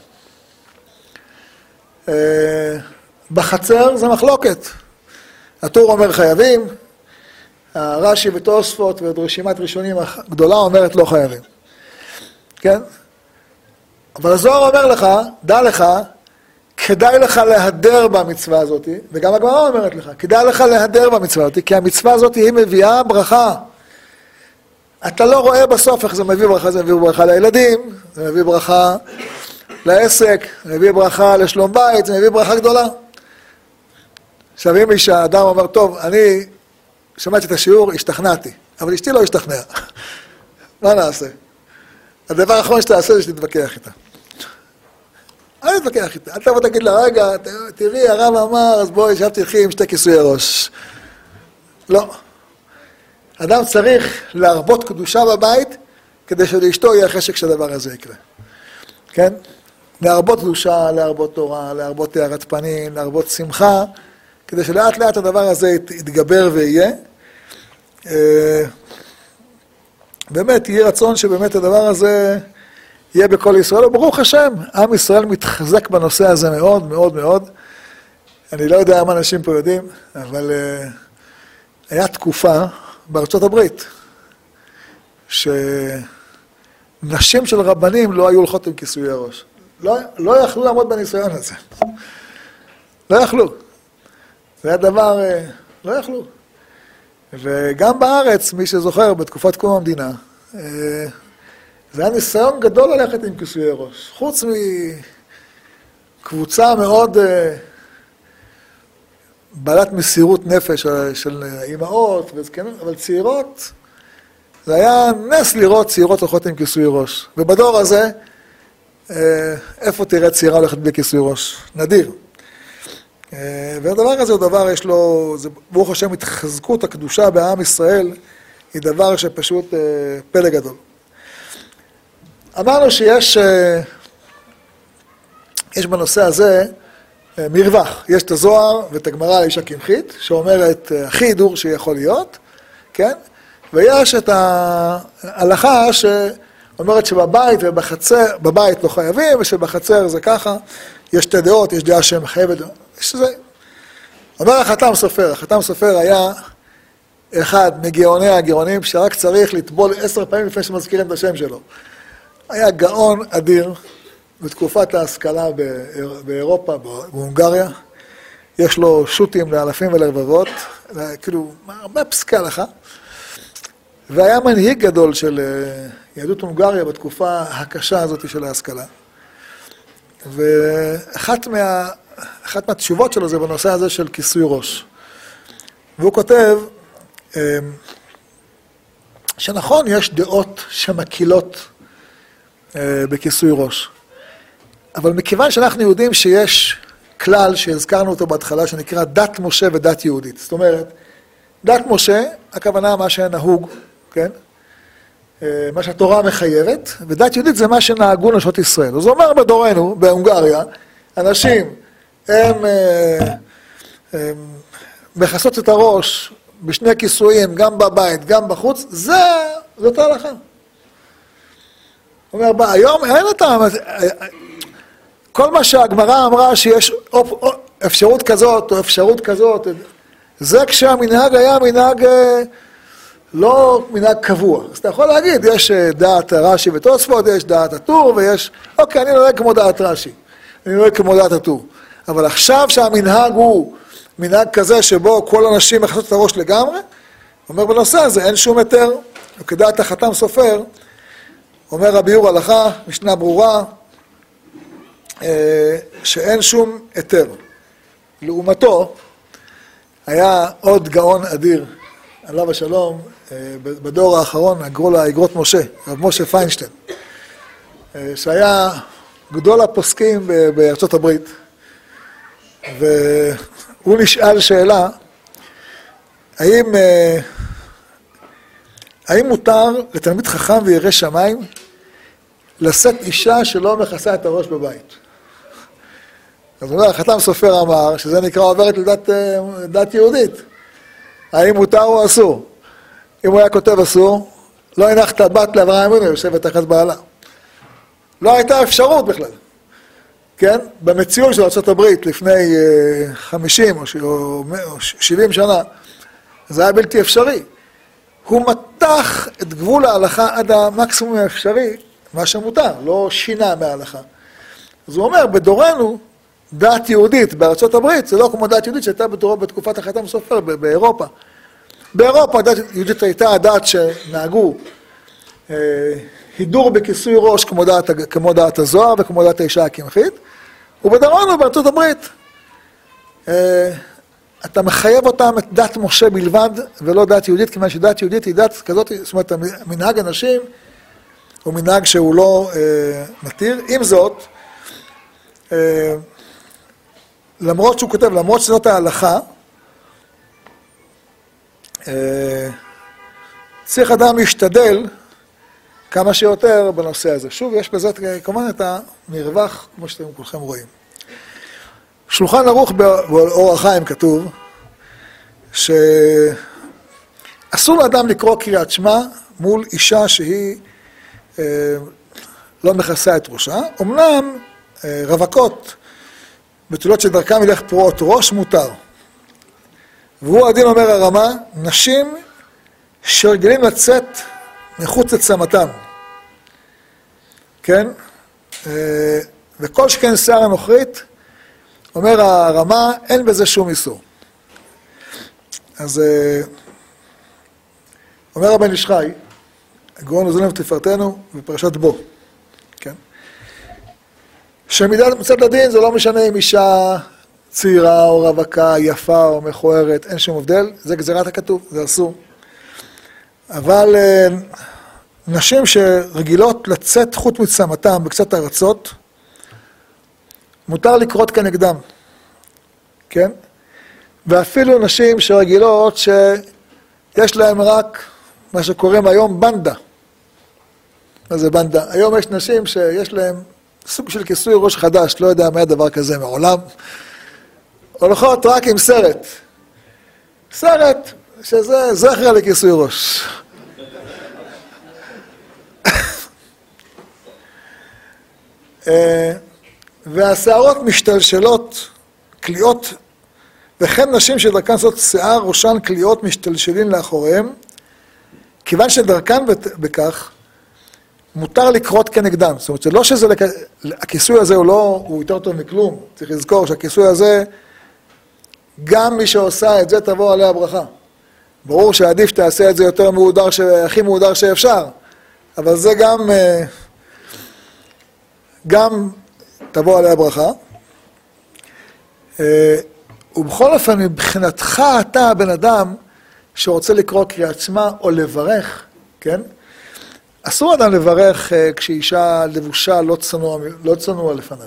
בחצר זה מחלוקת. הטור אומר חייבים, הרש"י ותוספות ורשימת ראשונים הגדולה אומרת לא חייבים. כן? אבל הזוהר אומר לך, דע לך, כדאי לך להדר במצווה הזאת, וגם הגמרא אומרת לך, כדאי לך להדר במצווה הזאת, כי המצווה הזאת היא מביאה ברכה. אתה לא רואה בסוף איך זה מביא ברכה, זה מביא ברכה לילדים, זה מביא ברכה לעסק, זה מביא ברכה לשלום בית, זה מביא ברכה גדולה. עכשיו אם שהאדם אומר, טוב, אני שמעתי את השיעור, השתכנעתי, אבל אשתי לא השתכנע. מה נעשה? הדבר האחרון שאתה עושה זה שתתווכח איתה. אל תתווכח איתה, אל תבוא תגיד לה, רגע, תראי, הרב אמר, אז בואי, שב תלכי עם שתי כיסויי ראש. לא. אדם צריך להרבות קדושה בבית, כדי שלאשתו יהיה חשק שהדבר הזה יקרה. כן? להרבות קדושה, להרבות תורה, להרבות תארת פנים, להרבות שמחה, כדי שלאט לאט הדבר הזה יתגבר ויהיה. באמת, יהיה רצון שבאמת הדבר הזה יהיה בכל ישראל, וברוך השם, עם ישראל מתחזק בנושא הזה מאוד מאוד מאוד. אני לא יודע מה אנשים פה יודעים, אבל היה תקופה בארצות הברית, שנשים של רבנים לא היו הולכות עם כיסויי ראש. לא, לא יכלו לעמוד בניסיון הזה. לא יכלו. זה היה דבר, לא יכלו. וגם בארץ, מי שזוכר, בתקופת קום המדינה, זה היה ניסיון גדול ללכת עם כיסויי ראש. חוץ מקבוצה מאוד בעלת מסירות נפש של אימהות וזקנות, אבל צעירות, זה היה נס לראות צעירות הולכות עם כיסוי ראש. ובדור הזה, איפה תראה צעירה הולכת בלי כיסוי ראש? נדיר. והדבר הזה הוא דבר, יש לו, זה, ברוך השם, התחזקות הקדושה בעם ישראל, היא דבר שפשוט פלא גדול. אמרנו שיש, יש בנושא הזה מרווח. יש את הזוהר ואת הגמרא על אישה קמחית, שאומרת הכי הידור שיכול להיות, כן? ויש את ההלכה שאומרת שבבית ובחצר, בבית לא חייבים, ושבחצר זה ככה, יש שתי דעות, יש דעה שמחייבת, יש זה. אומר החתם סופר, החתם סופר היה אחד מגאוני הגאונים, שרק צריך לטבול עשר פעמים לפני שמזכירים את השם שלו. היה גאון אדיר בתקופת ההשכלה באירופה, בהונגריה. יש לו שוטים לאלפים ולרבבות, כאילו הרבה פסקי הלכה. והיה מנהיג גדול של יהדות הונגריה בתקופה הקשה הזאת של ההשכלה. ואחת מה, אחת מהתשובות שלו זה בנושא הזה של כיסוי ראש. והוא כותב שנכון, יש דעות שמקילות בכיסוי ראש. אבל מכיוון שאנחנו יודעים שיש כלל שהזכרנו אותו בהתחלה, שנקרא דת משה ודת יהודית. זאת אומרת, דת משה, הכוונה מה שנהוג, כן? מה שהתורה מחייבת, ודת יהודית זה מה שנהגו נשות ישראל. אז הוא אומר בדורנו, בהונגריה, אנשים הם, הם מכסות את הראש בשני כיסויים, גם בבית, גם בחוץ, זה, זאת ההלכה. הוא אומר, היום אין אותם, כל מה שהגמרא אמרה שיש אפשרות כזאת או אפשרות כזאת, זה כשהמנהג היה מנהג לא מנהג קבוע. אז אתה יכול להגיד, יש דעת רש"י ותוספות, יש דעת הטור, ויש, אוקיי, אני נוהג כמו דעת רש"י, אני נוהג כמו דעת הטור. אבל עכשיו שהמנהג הוא מנהג כזה שבו כל אנשים מכסות את הראש לגמרי, הוא אומר בנושא הזה, אין שום היתר וכדעת החתם סופר, אומר הביאור הלכה, משנה ברורה, שאין שום היתר. לעומתו, היה עוד גאון אדיר, עליו השלום, בדור האחרון, הגרול האגרות משה, רב משה פיינשטיין, שהיה גדול הפוסקים בארצות הברית, והוא נשאל שאלה, האם, האם מותר לתלמיד חכם וירא שמיים לשאת אישה שלא מכסה את הראש בבית? אז הוא אומר, החתם סופר אמר שזה נקרא עוברת לדת דת יהודית. האם מותר או אסור? אם הוא היה כותב אסור, לא הנחת בת לאברהם אבינו, יושבת תחת בעלה. לא הייתה אפשרות בכלל. כן? במציאות של ארצות הברית לפני חמישים או שבעים שנה, זה היה בלתי אפשרי. הוא מתח את גבול ההלכה עד המקסימום האפשרי, מה שמותר, לא שינה מההלכה. אז הוא אומר, בדורנו, דת יהודית בארצות הברית, זה לא כמו דת יהודית שהייתה בדורו בתקופת החתם סופר באירופה. באירופה דת יהודית הייתה הדת שנהגו אה, הידור בכיסוי ראש כמו דת, כמו דת הזוהר וכמו דת האישה הקמחית, ובדורנו בארצות הברית אה, אתה מחייב אותם את דת משה בלבד ולא דת יהודית, כיוון שדת יהודית היא דת כזאת, זאת אומרת, מנהג אנשים הוא מנהג שהוא לא אה, מתיר. עם זאת, אה, למרות שהוא כותב, למרות שזאת ההלכה, אה, צריך אדם להשתדל כמה שיותר בנושא הזה. שוב, יש בזה כמובן את המרווח, כמו שאתם כולכם רואים. שולחן ערוך באור החיים כתוב, שאסור לאדם לקרוא קריאת שמע מול אישה שהיא אה, לא מכסה את ראשה. אמנם אה, רווקות, בתולות שדרכם ילך פרועות ראש מותר. והוא הדין אומר הרמה, נשים שרגילים לצאת מחוץ לצמתם. כן? אה, וכל שכן שיער הנוכרית, אומר הרמה, אין בזה שום איסור. אז אומר הבן איש חי, הגאון עוזרנו ותפארתנו בפרשת בו, כן? שמצד הדין זה לא משנה אם אישה צעירה או רווקה, יפה או מכוערת, אין שום הבדל, זה גזירת הכתוב, זה אסור. אבל נשים שרגילות לצאת חוץ מצמתם בקצת ארצות, מותר לקרות כנגדם, כן? ואפילו נשים שרגילות שיש להם רק מה שקוראים היום בנדה. מה זה בנדה? היום יש נשים שיש להם סוג של כיסוי ראש חדש, לא יודע מה היה דבר כזה מעולם, הולכות רק עם סרט. סרט שזה זכר לכיסוי ראש. והשערות משתלשלות, קליעות, וכן נשים שדרכן זאת שיער ראשן קליעות משתלשלים לאחוריהם, כיוון שדרכן בכך, מותר לקרות כנגדם. זאת אומרת, שלא שזה, הכיסוי הזה הוא לא, הוא יותר טוב מכלום. צריך לזכור שהכיסוי הזה, גם מי שעושה את זה תבוא עליה ברכה. ברור שעדיף שתעשה את זה יותר מהודר, הכי מהודר שאפשר, אבל זה גם, גם תבוא עליה ברכה. ובכל אופן, מבחינתך אתה הבן אדם שרוצה לקרוא קריאת שמע או לברך, כן? אסור אדם לברך כשאישה לבושה לא צנוע, לא צנוע לפניו.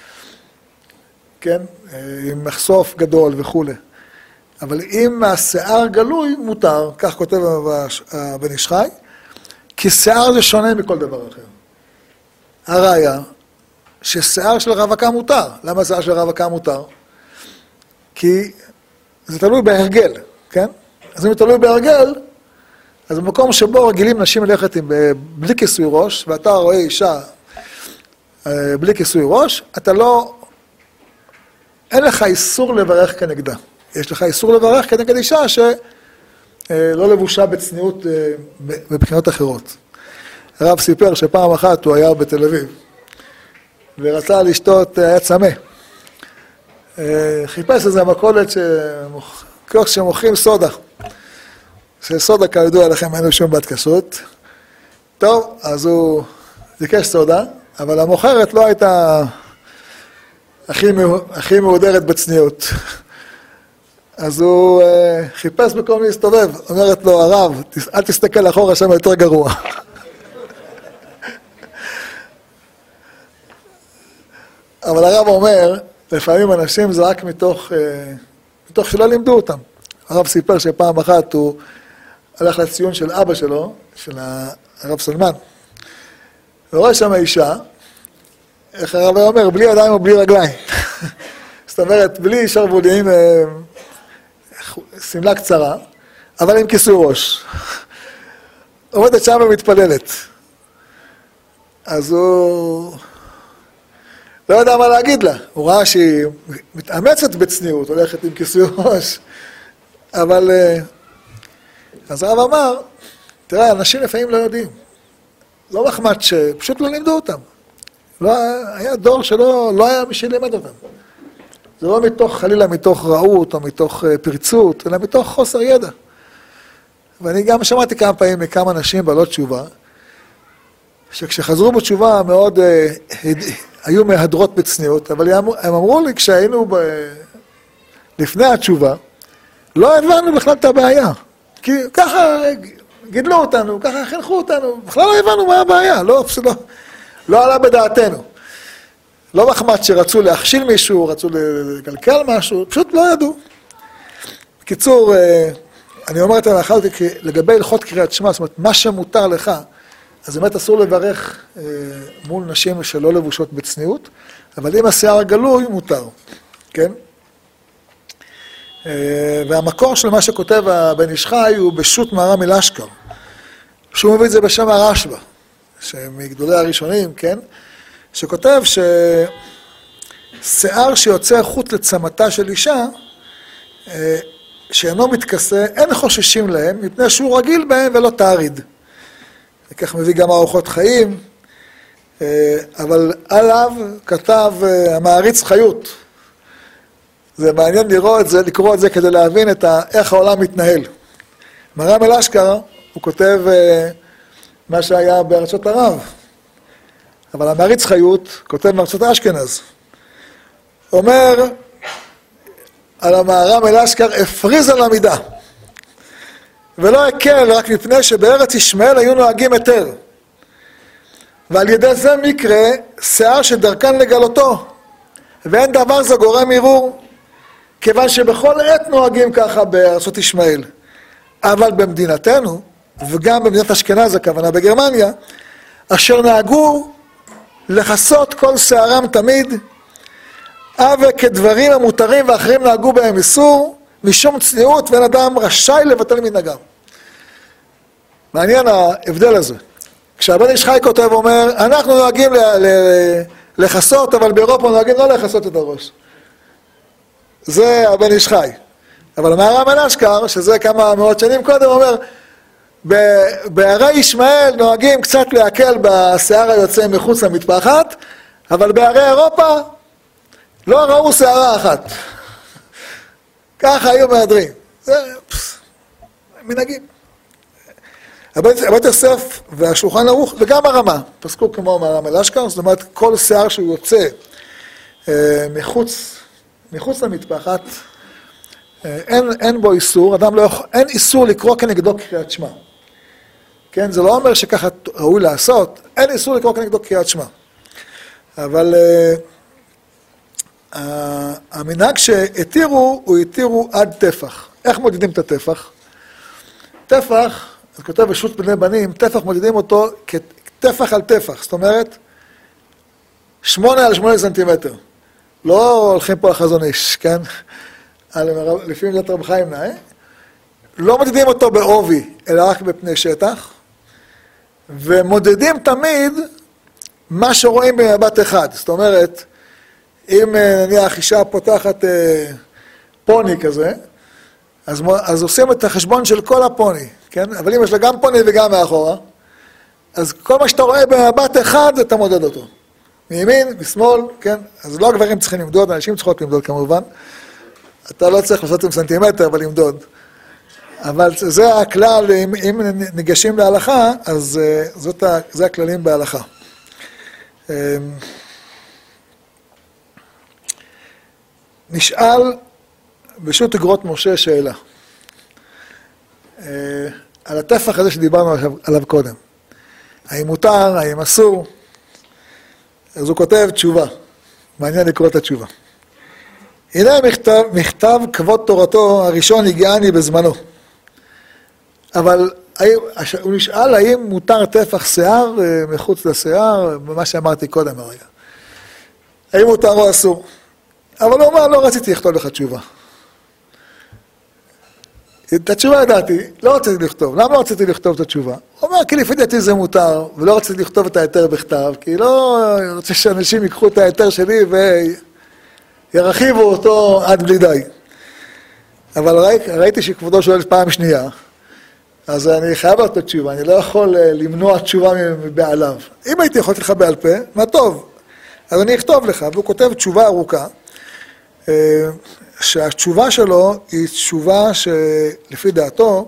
כן? עם מחשוף גדול וכו'. אבל אם השיער גלוי, מותר, כך כותב הבן איש חי, כי שיער זה שונה מכל דבר אחר. הראיה, ששיער של רווקה מותר. למה שיער של רווקה מותר? כי זה תלוי בהרגל, כן? אז אם זה תלוי בהרגל, אז במקום שבו רגילים נשים ללכת עם, בלי כיסוי ראש, ואתה רואה אישה בלי כיסוי ראש, אתה לא, אין לך איסור לברך כנגדה. יש לך איסור לברך כנגד אישה שלא לבושה בצניעות בבחינות אחרות. הרב סיפר שפעם אחת הוא היה בתל אביב, ורצה לשתות, היה צמא. חיפש איזה מכולת שמוכרים סודה. שסודה כידוע לכם אין לו שום בת כשרות. טוב, אז הוא ביקש סודה, אבל המוכרת לא הייתה הכי, הכי מהודרת בצניעות. אז הוא uh, חיפש מקום להסתובב, אומרת לו, הרב, אל תסתכל אחורה, שם יותר גרוע. אבל הרב אומר, לפעמים אנשים זה רק מתוך, uh, מתוך שלא לימדו אותם. הרב סיפר שפעם אחת הוא הלך לציון של אבא שלו, של הרב סלמן, ורואה שם אישה, איך הרב אומר, בלי ידיים ובלי רגליים. זאת אומרת, בלי שרבולים, סמלה קצרה, אבל עם כיסוי ראש. עומדת שם ומתפללת. אז הוא לא יודע מה להגיד לה. הוא ראה שהיא מתאמצת בצניעות, הולכת עם כיסוי ראש. אבל אז הרב אמר, תראה, אנשים לפעמים לא יודעים. לא מחמד שפשוט לא לימדו אותם. לא, היה דור שלא לא היה מי שלימד אותם. זה לא מתוך, חלילה מתוך רעות או מתוך פרצות, אלא מתוך חוסר ידע. ואני גם שמעתי כמה פעמים מכמה אנשים בעלות תשובה, שכשחזרו בתשובה מאוד אה, היו מהדרות בצניעות, אבל הם, הם אמרו לי כשהיינו ב, לפני התשובה, לא הבנו בכלל את הבעיה. כי ככה גידלו אותנו, ככה חינכו אותנו, בכלל לא הבנו מה הבעיה, לא, לא, לא עלה בדעתנו. לא מחמד שרצו להכשיל מישהו, רצו לגלגל משהו, פשוט לא ידעו. בקיצור, אני אומר את זה לגבי הלכות קריאת שמע, זאת אומרת, מה שמותר לך, אז באמת אסור לברך מול נשים שלא לבושות בצניעות, אבל אם השיער הגלוי, מותר, כן? והמקור של מה שכותב הבן איש חי הוא בשו"ת מהר"ם מלשכר, שהוא מביא את זה בשם הרשב"א, שמגדולי הראשונים, כן? שכותב ששיער שיוצא חוט לצמתה של אישה, שאינו מתכסה, אין חוששים להם, מפני שהוא רגיל בהם ולא תעריד. וכך מביא גם ארוחות חיים, אבל עליו כתב המעריץ חיות. זה מעניין לראות את זה, לקרוא את זה כדי להבין את ה, איך העולם מתנהל. מהר"ם מלשכר, הוא כותב מה שהיה בארצות ערב. אבל המעריץ חיות כותב מארצות אשכנז. אומר על המהר"ם מלשכר, הפריז על המידה. ולא הקל רק מפני שבארץ ישמעאל היו נוהגים היתר. ועל ידי זה מקרה, שיער שדרכן לגלותו. ואין דבר זה גורם ערעור. כיוון שבכל עת נוהגים ככה בארצות ישמעאל. אבל במדינתנו, וגם במדינת אשכנז, הכוונה בגרמניה, אשר נהגו לחסות כל שערם תמיד, אבה כדברים המותרים ואחרים נהגו בהם איסור, משום צניעות, ואין אדם רשאי לבטל מנהגם. מעניין ההבדל הזה. כשהבן איש חי כותב ואומר, אנחנו נוהגים לחסות, אבל באירופה נוהגים לא לחסות את הראש. זה הבן איש חי. אבל מהר"ם מלשכר, שזה כמה מאות שנים קודם, אומר, בערי ישמעאל נוהגים קצת להקל בשיער היוצא מחוץ למטפחת, אבל בערי אירופה לא ראו שערה אחת. ככה היו מהדרים. זה מנהגים. הבית יוסף והשולחן ערוך, וגם הרמה, פסקו כמו מהר"ם מלשכר, זאת אומרת, כל שיער שהוא יוצא מחוץ, מחוץ למטפחת, אין, אין בו איסור, אדם לא יכול, אין איסור לקרוא כנגדו קריאת שמע. כן, זה לא אומר שככה ראוי לעשות, אין איסור לקרוא כנגדו קריאת שמע. אבל uh, המנהג שהתירו, הוא התירו עד טפח. איך מודדים את הטפח? טפח, אז כותב בשו"ת בני בנים, טפח מודדים אותו כטפח על טפח, זאת אומרת, שמונה על שמונה סנטימטר. לא הולכים פה לחזון איש, כן? לפי מילת רב חיים נאה, לא מודדים אותו בעובי, אלא רק בפני שטח, ומודדים תמיד מה שרואים במבט אחד. זאת אומרת, אם נניח אישה פותחת פוני כזה, אז, אז עושים את החשבון של כל הפוני, כן? אבל אם יש לה גם פוני וגם מאחורה, אז כל מה שאתה רואה במבט אחד, אתה מודד אותו. מימין, משמאל, כן? אז לא הגברים צריכים למדוד, אנשים צריכות למדוד כמובן. אתה לא צריך לעשות עם סנטימטר, אבל למדוד. אבל זה הכלל, אם, אם ניגשים להלכה, אז זאת, זה הכללים בהלכה. נשאל בשו"ת אגרות משה שאלה, על הטפח הזה שדיברנו עליו קודם. האם מותר, האם אסור? אז הוא כותב תשובה, מעניין לקרוא את התשובה. הנה מכתב, מכתב כבוד תורתו הראשון הגיעני בזמנו. אבל הוא נשאל האם מותר טפח שיער מחוץ לשיער, במה שאמרתי קודם הרגע. האם מותר או אסור? אבל הוא אומר, לא רציתי לכתוב לך תשובה. את התשובה ידעתי, לא רציתי לכתוב. למה לא רציתי לכתוב את התשובה? הוא אומר, כי לפי דעתי זה מותר, ולא רציתי לכתוב את היתר בכתב, כי לא רוצה שאנשים ייקחו את היתר שלי וירחיבו אותו עד בלי די. אבל ראי, ראיתי שכבודו שואל פעם שנייה, אז אני חייב לתת תשובה, אני לא יכול למנוע תשובה מבעליו. אם הייתי יכול לתת לך בעל פה, מה טוב, אז אני אכתוב לך, והוא כותב תשובה ארוכה, שהתשובה שלו היא תשובה שלפי דעתו,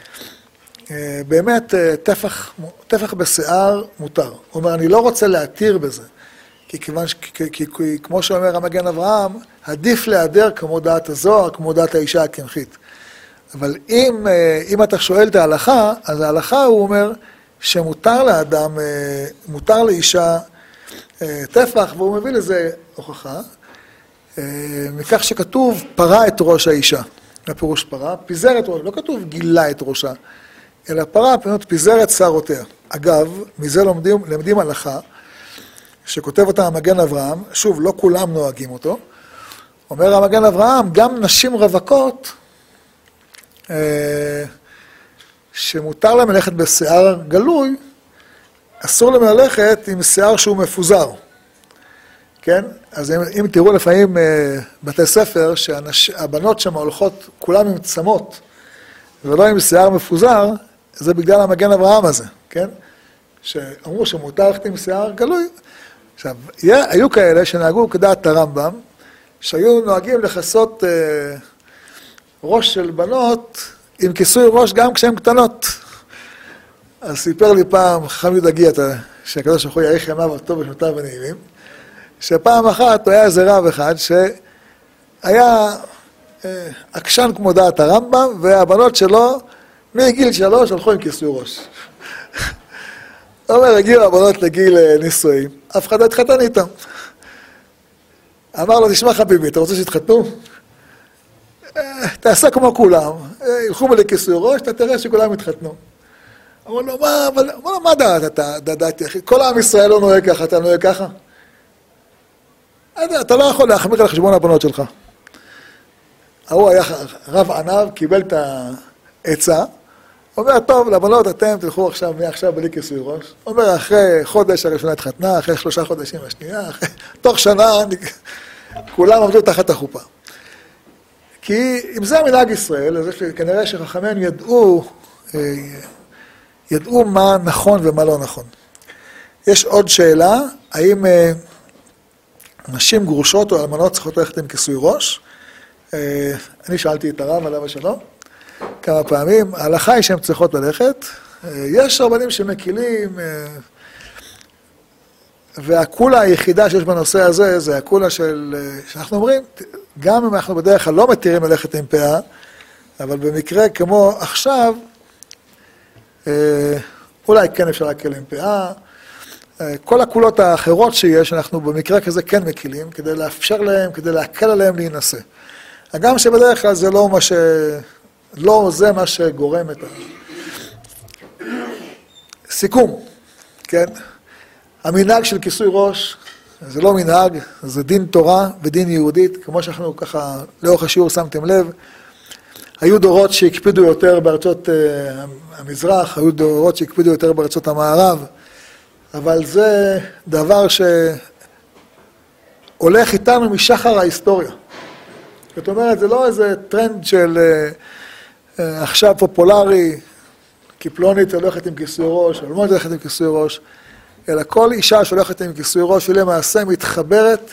באמת טפח, טפח בשיער מותר. הוא אומר, אני לא רוצה להתיר בזה, כי, כיוון, כי, כי, כי כמו שאומר המגן אברהם, עדיף להיעדר כמו דעת הזוהר, כמו דעת האישה הקמחית. אבל אם, אם אתה שואל את ההלכה, אז ההלכה הוא אומר שמותר לאדם, מותר לאישה טפח, והוא מביא לזה הוכחה, מכך שכתוב פרה את ראש האישה, הפירוש פרה, פיזר את ראש, לא כתוב גילה את ראשה, אלא פרה פיזר את שערותיה. אגב, מזה לומדים, למדים הלכה, שכותב אותה המגן אברהם, שוב, לא כולם נוהגים אותו, אומר המגן אברהם, גם נשים רווקות, שמותר להם ללכת בשיער גלוי, אסור להם ללכת עם שיער שהוא מפוזר. כן? אז אם, אם תראו לפעמים בתי ספר, שהבנות שם הולכות כולם עם צמות, ולא עם שיער מפוזר, זה בגלל המגן אברהם הזה, כן? שאמרו שמותר ללכת עם שיער גלוי. עכשיו, היו כאלה שנהגו כדעת הרמב"ם, שהיו נוהגים לכסות אה, ראש של בנות עם כיסוי ראש גם כשהן קטנות. אז סיפר לי פעם חכם יהודה גיטה, שהקדוש ברוך הוא יאריך ימיו הטוב ושנותיו ונעימים, שפעם אחת הוא היה איזה רב אחד שהיה אה, עקשן כמו דעת הרמב"ם, והבנות שלו מגיל שלוש הלכו עם כיסוי ראש. הוא אומר, הגיעו הבנות לגיל נישואים, אף אחד לא התחתן איתם. אמר לו, תשמע חביבי, אתה רוצה שיתחתנו? תעשה כמו כולם, ילכו בלי כיסוי ראש, אתה תראה שכולם יתחתנו. אמר לו, מה, אבל, מה, מה דעת אתה, דעתי אחי? כל עם ישראל לא נוהג ככה, אתה נוהג ככה? אתה לא יכול להחמיר על חשבון הבנות שלך. ההוא היה רב ענב, קיבל את העצה, אומר, טוב, לבנות אתם תלכו עכשיו, מעכשיו בלי כיסוי ראש. אומר, אחרי חודש הראשונה התחתנה, אחרי שלושה חודשים השנייה, אחרי, תוך שנה, אני, כולם עמדו תחת החופה. כי אם זה המנהג ישראל, אז כנראה שחכמינו ידעו, ידעו מה נכון ומה לא נכון. יש עוד שאלה, האם נשים גרושות או אלמנות צריכות ללכת עם כיסוי ראש? אני שאלתי את הרב עליו השלום כמה פעמים, ההלכה היא שהן צריכות ללכת, יש רבנים שמקילים, והקולה היחידה שיש בנושא הזה, זה הקולה של, שאנחנו אומרים, גם אם אנחנו בדרך כלל לא מתירים ללכת עם פאה, אבל במקרה כמו עכשיו, אולי כן אפשר להקל עם פאה, כל הקולות האחרות שיש, אנחנו במקרה כזה כן מקילים, כדי לאפשר להם, כדי להקל עליהם להינשא. הגם שבדרך כלל זה לא מה ש... לא זה מה שגורם את ה... סיכום, כן? המנהג של כיסוי ראש, זה לא מנהג, זה דין תורה ודין יהודית, כמו שאנחנו ככה, לאורך השיעור שמתם לב, היו דורות שהקפידו יותר בארצות uh, המזרח, היו דורות שהקפידו יותר בארצות המערב, אבל זה דבר שהולך איתנו משחר ההיסטוריה. זאת אומרת, זה לא איזה טרנד של uh, uh, עכשיו פופולרי, כי פלונית הולכת עם כיסוי ראש, או לא הולכת עם כיסוי ראש, אלא כל אישה שהולכת עם כיסוי ראש, היא למעשה מתחברת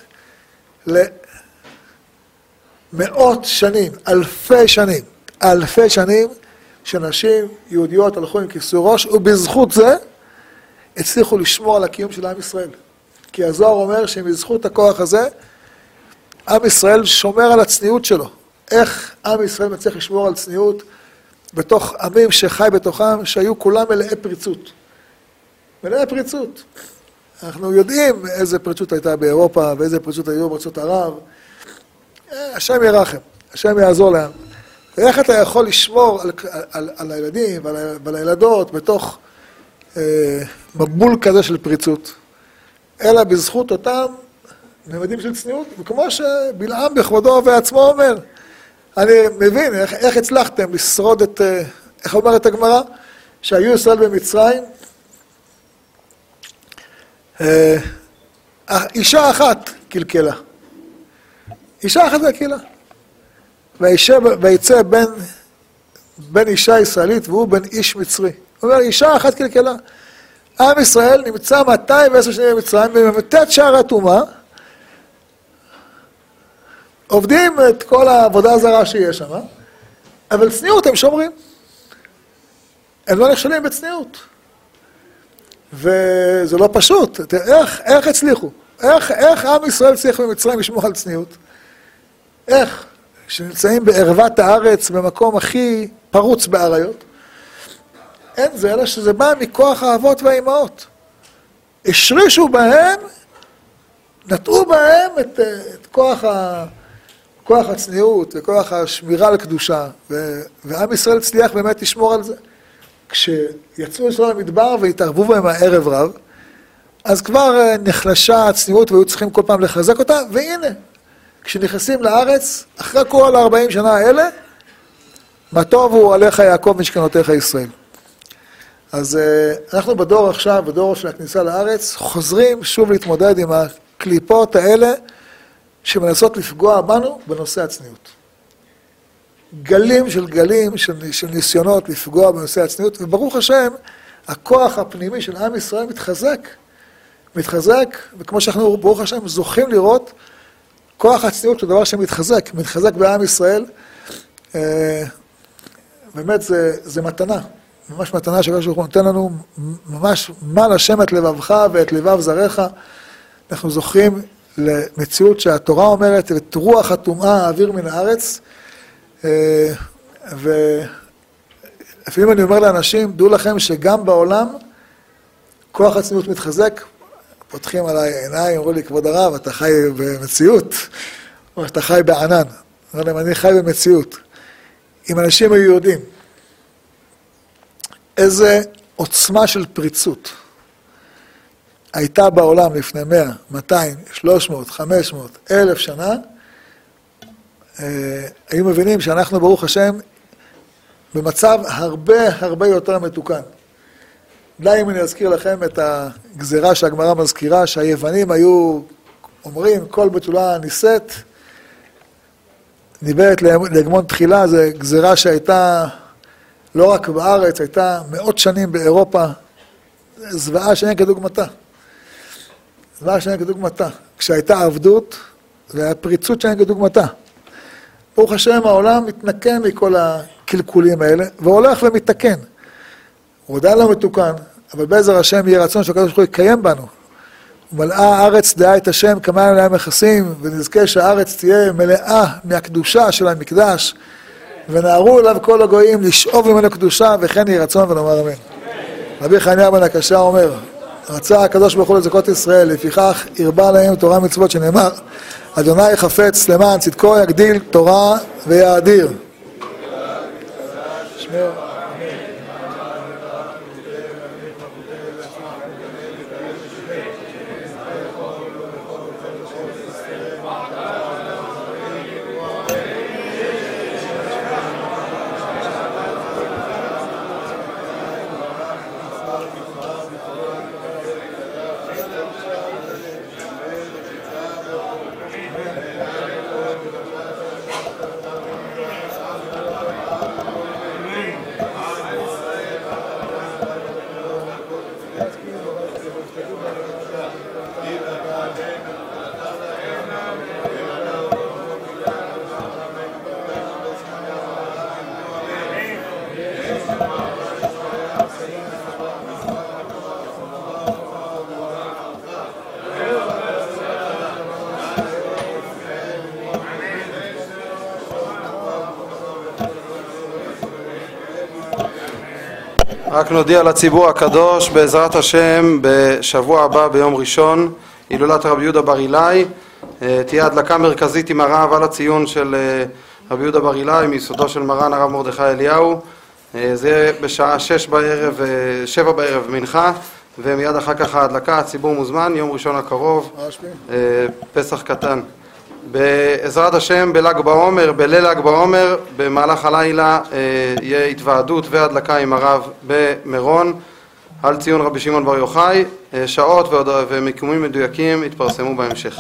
למאות שנים, אלפי שנים, אלפי שנים, שנשים יהודיות הלכו עם כיסוי ראש, ובזכות זה הצליחו לשמור על הקיום של עם ישראל. כי הזוהר אומר שמזכות הכוח הזה, עם ישראל שומר על הצניעות שלו. איך עם ישראל מצליח לשמור על צניעות בתוך עמים שחי בתוכם, שהיו כולם מלאי פריצות. מלאי פריצות. אנחנו יודעים איזה פריצות הייתה באירופה, ואיזה פריצות היו בארצות ערב. השם ירחם, השם יעזור להם. ואיך אתה יכול לשמור על, על, על הילדים ועל, ועל הילדות בתוך אה, מבול כזה של פריצות, אלא בזכות אותם ממדים של צניעות, וכמו שבלעם בכבודו ובעצמו אומר, אני מבין איך, איך הצלחתם לשרוד את, איך אומרת הגמרא, שהיו ישראל במצרים, אה, אישה אחת קלקלה, אישה אחת קלקלה, ויצא בין, בין אישה ישראלית והוא בין איש מצרי. הוא אומר, אישה אחת קלקלה. עם ישראל נמצא מאתיים ועשר שנים במצרים, וממתת שער הטומאה, עובדים את כל העבודה הזרה שיש שם, אבל צניעות הם שומרים. הם לא נכשלים בצניעות. וזה לא פשוט. איך, איך הצליחו? איך, איך עם ישראל צריך במצרים לשמור על צניעות? איך? שנמצאים בערוות הארץ, במקום הכי פרוץ באריות, אין זה, אלא שזה בא מכוח האבות והאימהות. השרישו בהם, נטעו בהם את, את כוח, ה, כוח הצניעות וכוח השמירה על קדושה, ו, ועם ישראל הצליח באמת לשמור על זה. כשיצאו ישראל למדבר והתערבו בהם הערב רב, אז כבר נחלשה הצניעות והיו צריכים כל פעם לחזק אותה, והנה, כשנכנסים לארץ, אחרי כל ארבעים שנה האלה, מה טוב הוא עליך יעקב משכנותיך ישראל. אז אנחנו בדור עכשיו, בדור של הכניסה לארץ, חוזרים שוב להתמודד עם הקליפות האלה, שמנסות לפגוע בנו בנושא הצניעות. גלים של גלים של, של ניסיונות לפגוע בנושא הצניעות, וברוך השם, הכוח הפנימי של עם ישראל מתחזק, מתחזק, וכמו שאנחנו ברוך השם זוכים לראות, כוח הצניעות הוא דבר שמתחזק, מתחזק בעם ישראל, באמת זה, זה מתנה, ממש מתנה שהקדוש ברוך הוא נותן לנו, ממש מל השם את לבבך ואת לבב זרעך, אנחנו זוכרים למציאות שהתורה אומרת, את רוח הטומאה האוויר מן הארץ, ולפעמים אני אומר לאנשים, דעו לכם שגם בעולם כוח הצניעות מתחזק, פותחים עליי עיניים, אמרו לי, כבוד הרב, אתה חי במציאות, או אתה חי בענן. אמרו להם, אני חי במציאות. אם אנשים היו יודעים איזה עוצמה של פריצות הייתה בעולם לפני מאה, מאתיים, שלוש מאות, חמש מאות, אלף שנה, היו מבינים שאנחנו, ברוך השם, במצב הרבה הרבה יותר מתוקן. די אם אני אזכיר לכם את הגזירה שהגמרא מזכירה, שהיוונים היו אומרים, כל בתולה נישאת, ניבאת להגמון תחילה, זו גזירה שהייתה לא רק בארץ, הייתה מאות שנים באירופה, זוועה שאין כדוגמתה. זוועה שאין כדוגמתה. כשהייתה עבדות, זה היה פריצות שאין כדוגמתה. ברוך השם, העולם מתנקן מכל הקלקולים האלה, והולך ומתקן. הוא עדיין לא מתוקן, אבל בעזר השם יהיה רצון שהקדוש ברוך הוא יקיים בנו. ומלאה הארץ דעה את השם כמה ימים להם מכסים, ונזכה שהארץ תהיה מלאה מהקדושה של המקדש, ונערו אליו כל הגויים לשאוב ממנו קדושה, וכן יהיה רצון ונאמר אמן. רבי חנינא בן הקשה אומר, רצה הקדוש ברוך הוא לזכות ישראל, לפיכך הרבה להם תורה מצוות שנאמר, אדוני חפץ למען צדקו יגדיל תורה ויאדיר. שמר. רק נודיע לציבור הקדוש, בעזרת השם, בשבוע הבא ביום ראשון, הילולת רבי יהודה בר אילאי, תהיה הדלקה מרכזית עם הרב על הציון של רבי יהודה בר אילאי, מיסודו של מרן הרב מרדכי אליהו. זה יהיה בשעה שש בערב, שבע בערב מנחה, ומיד אחר כך ההדלקה, הציבור מוזמן, יום ראשון הקרוב, פסח קטן. בעזרת השם, בל"ג בעומר, בליל ל"ג בעומר, במהלך הלילה יהיה התוועדות והדלקה עם הרב במירון על ציון רבי שמעון בר יוחאי. שעות ומיקומים מדויקים יתפרסמו בהמשך.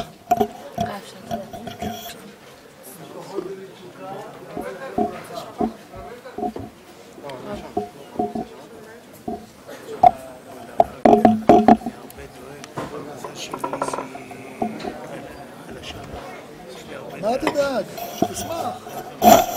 מה תדאג? תשמח.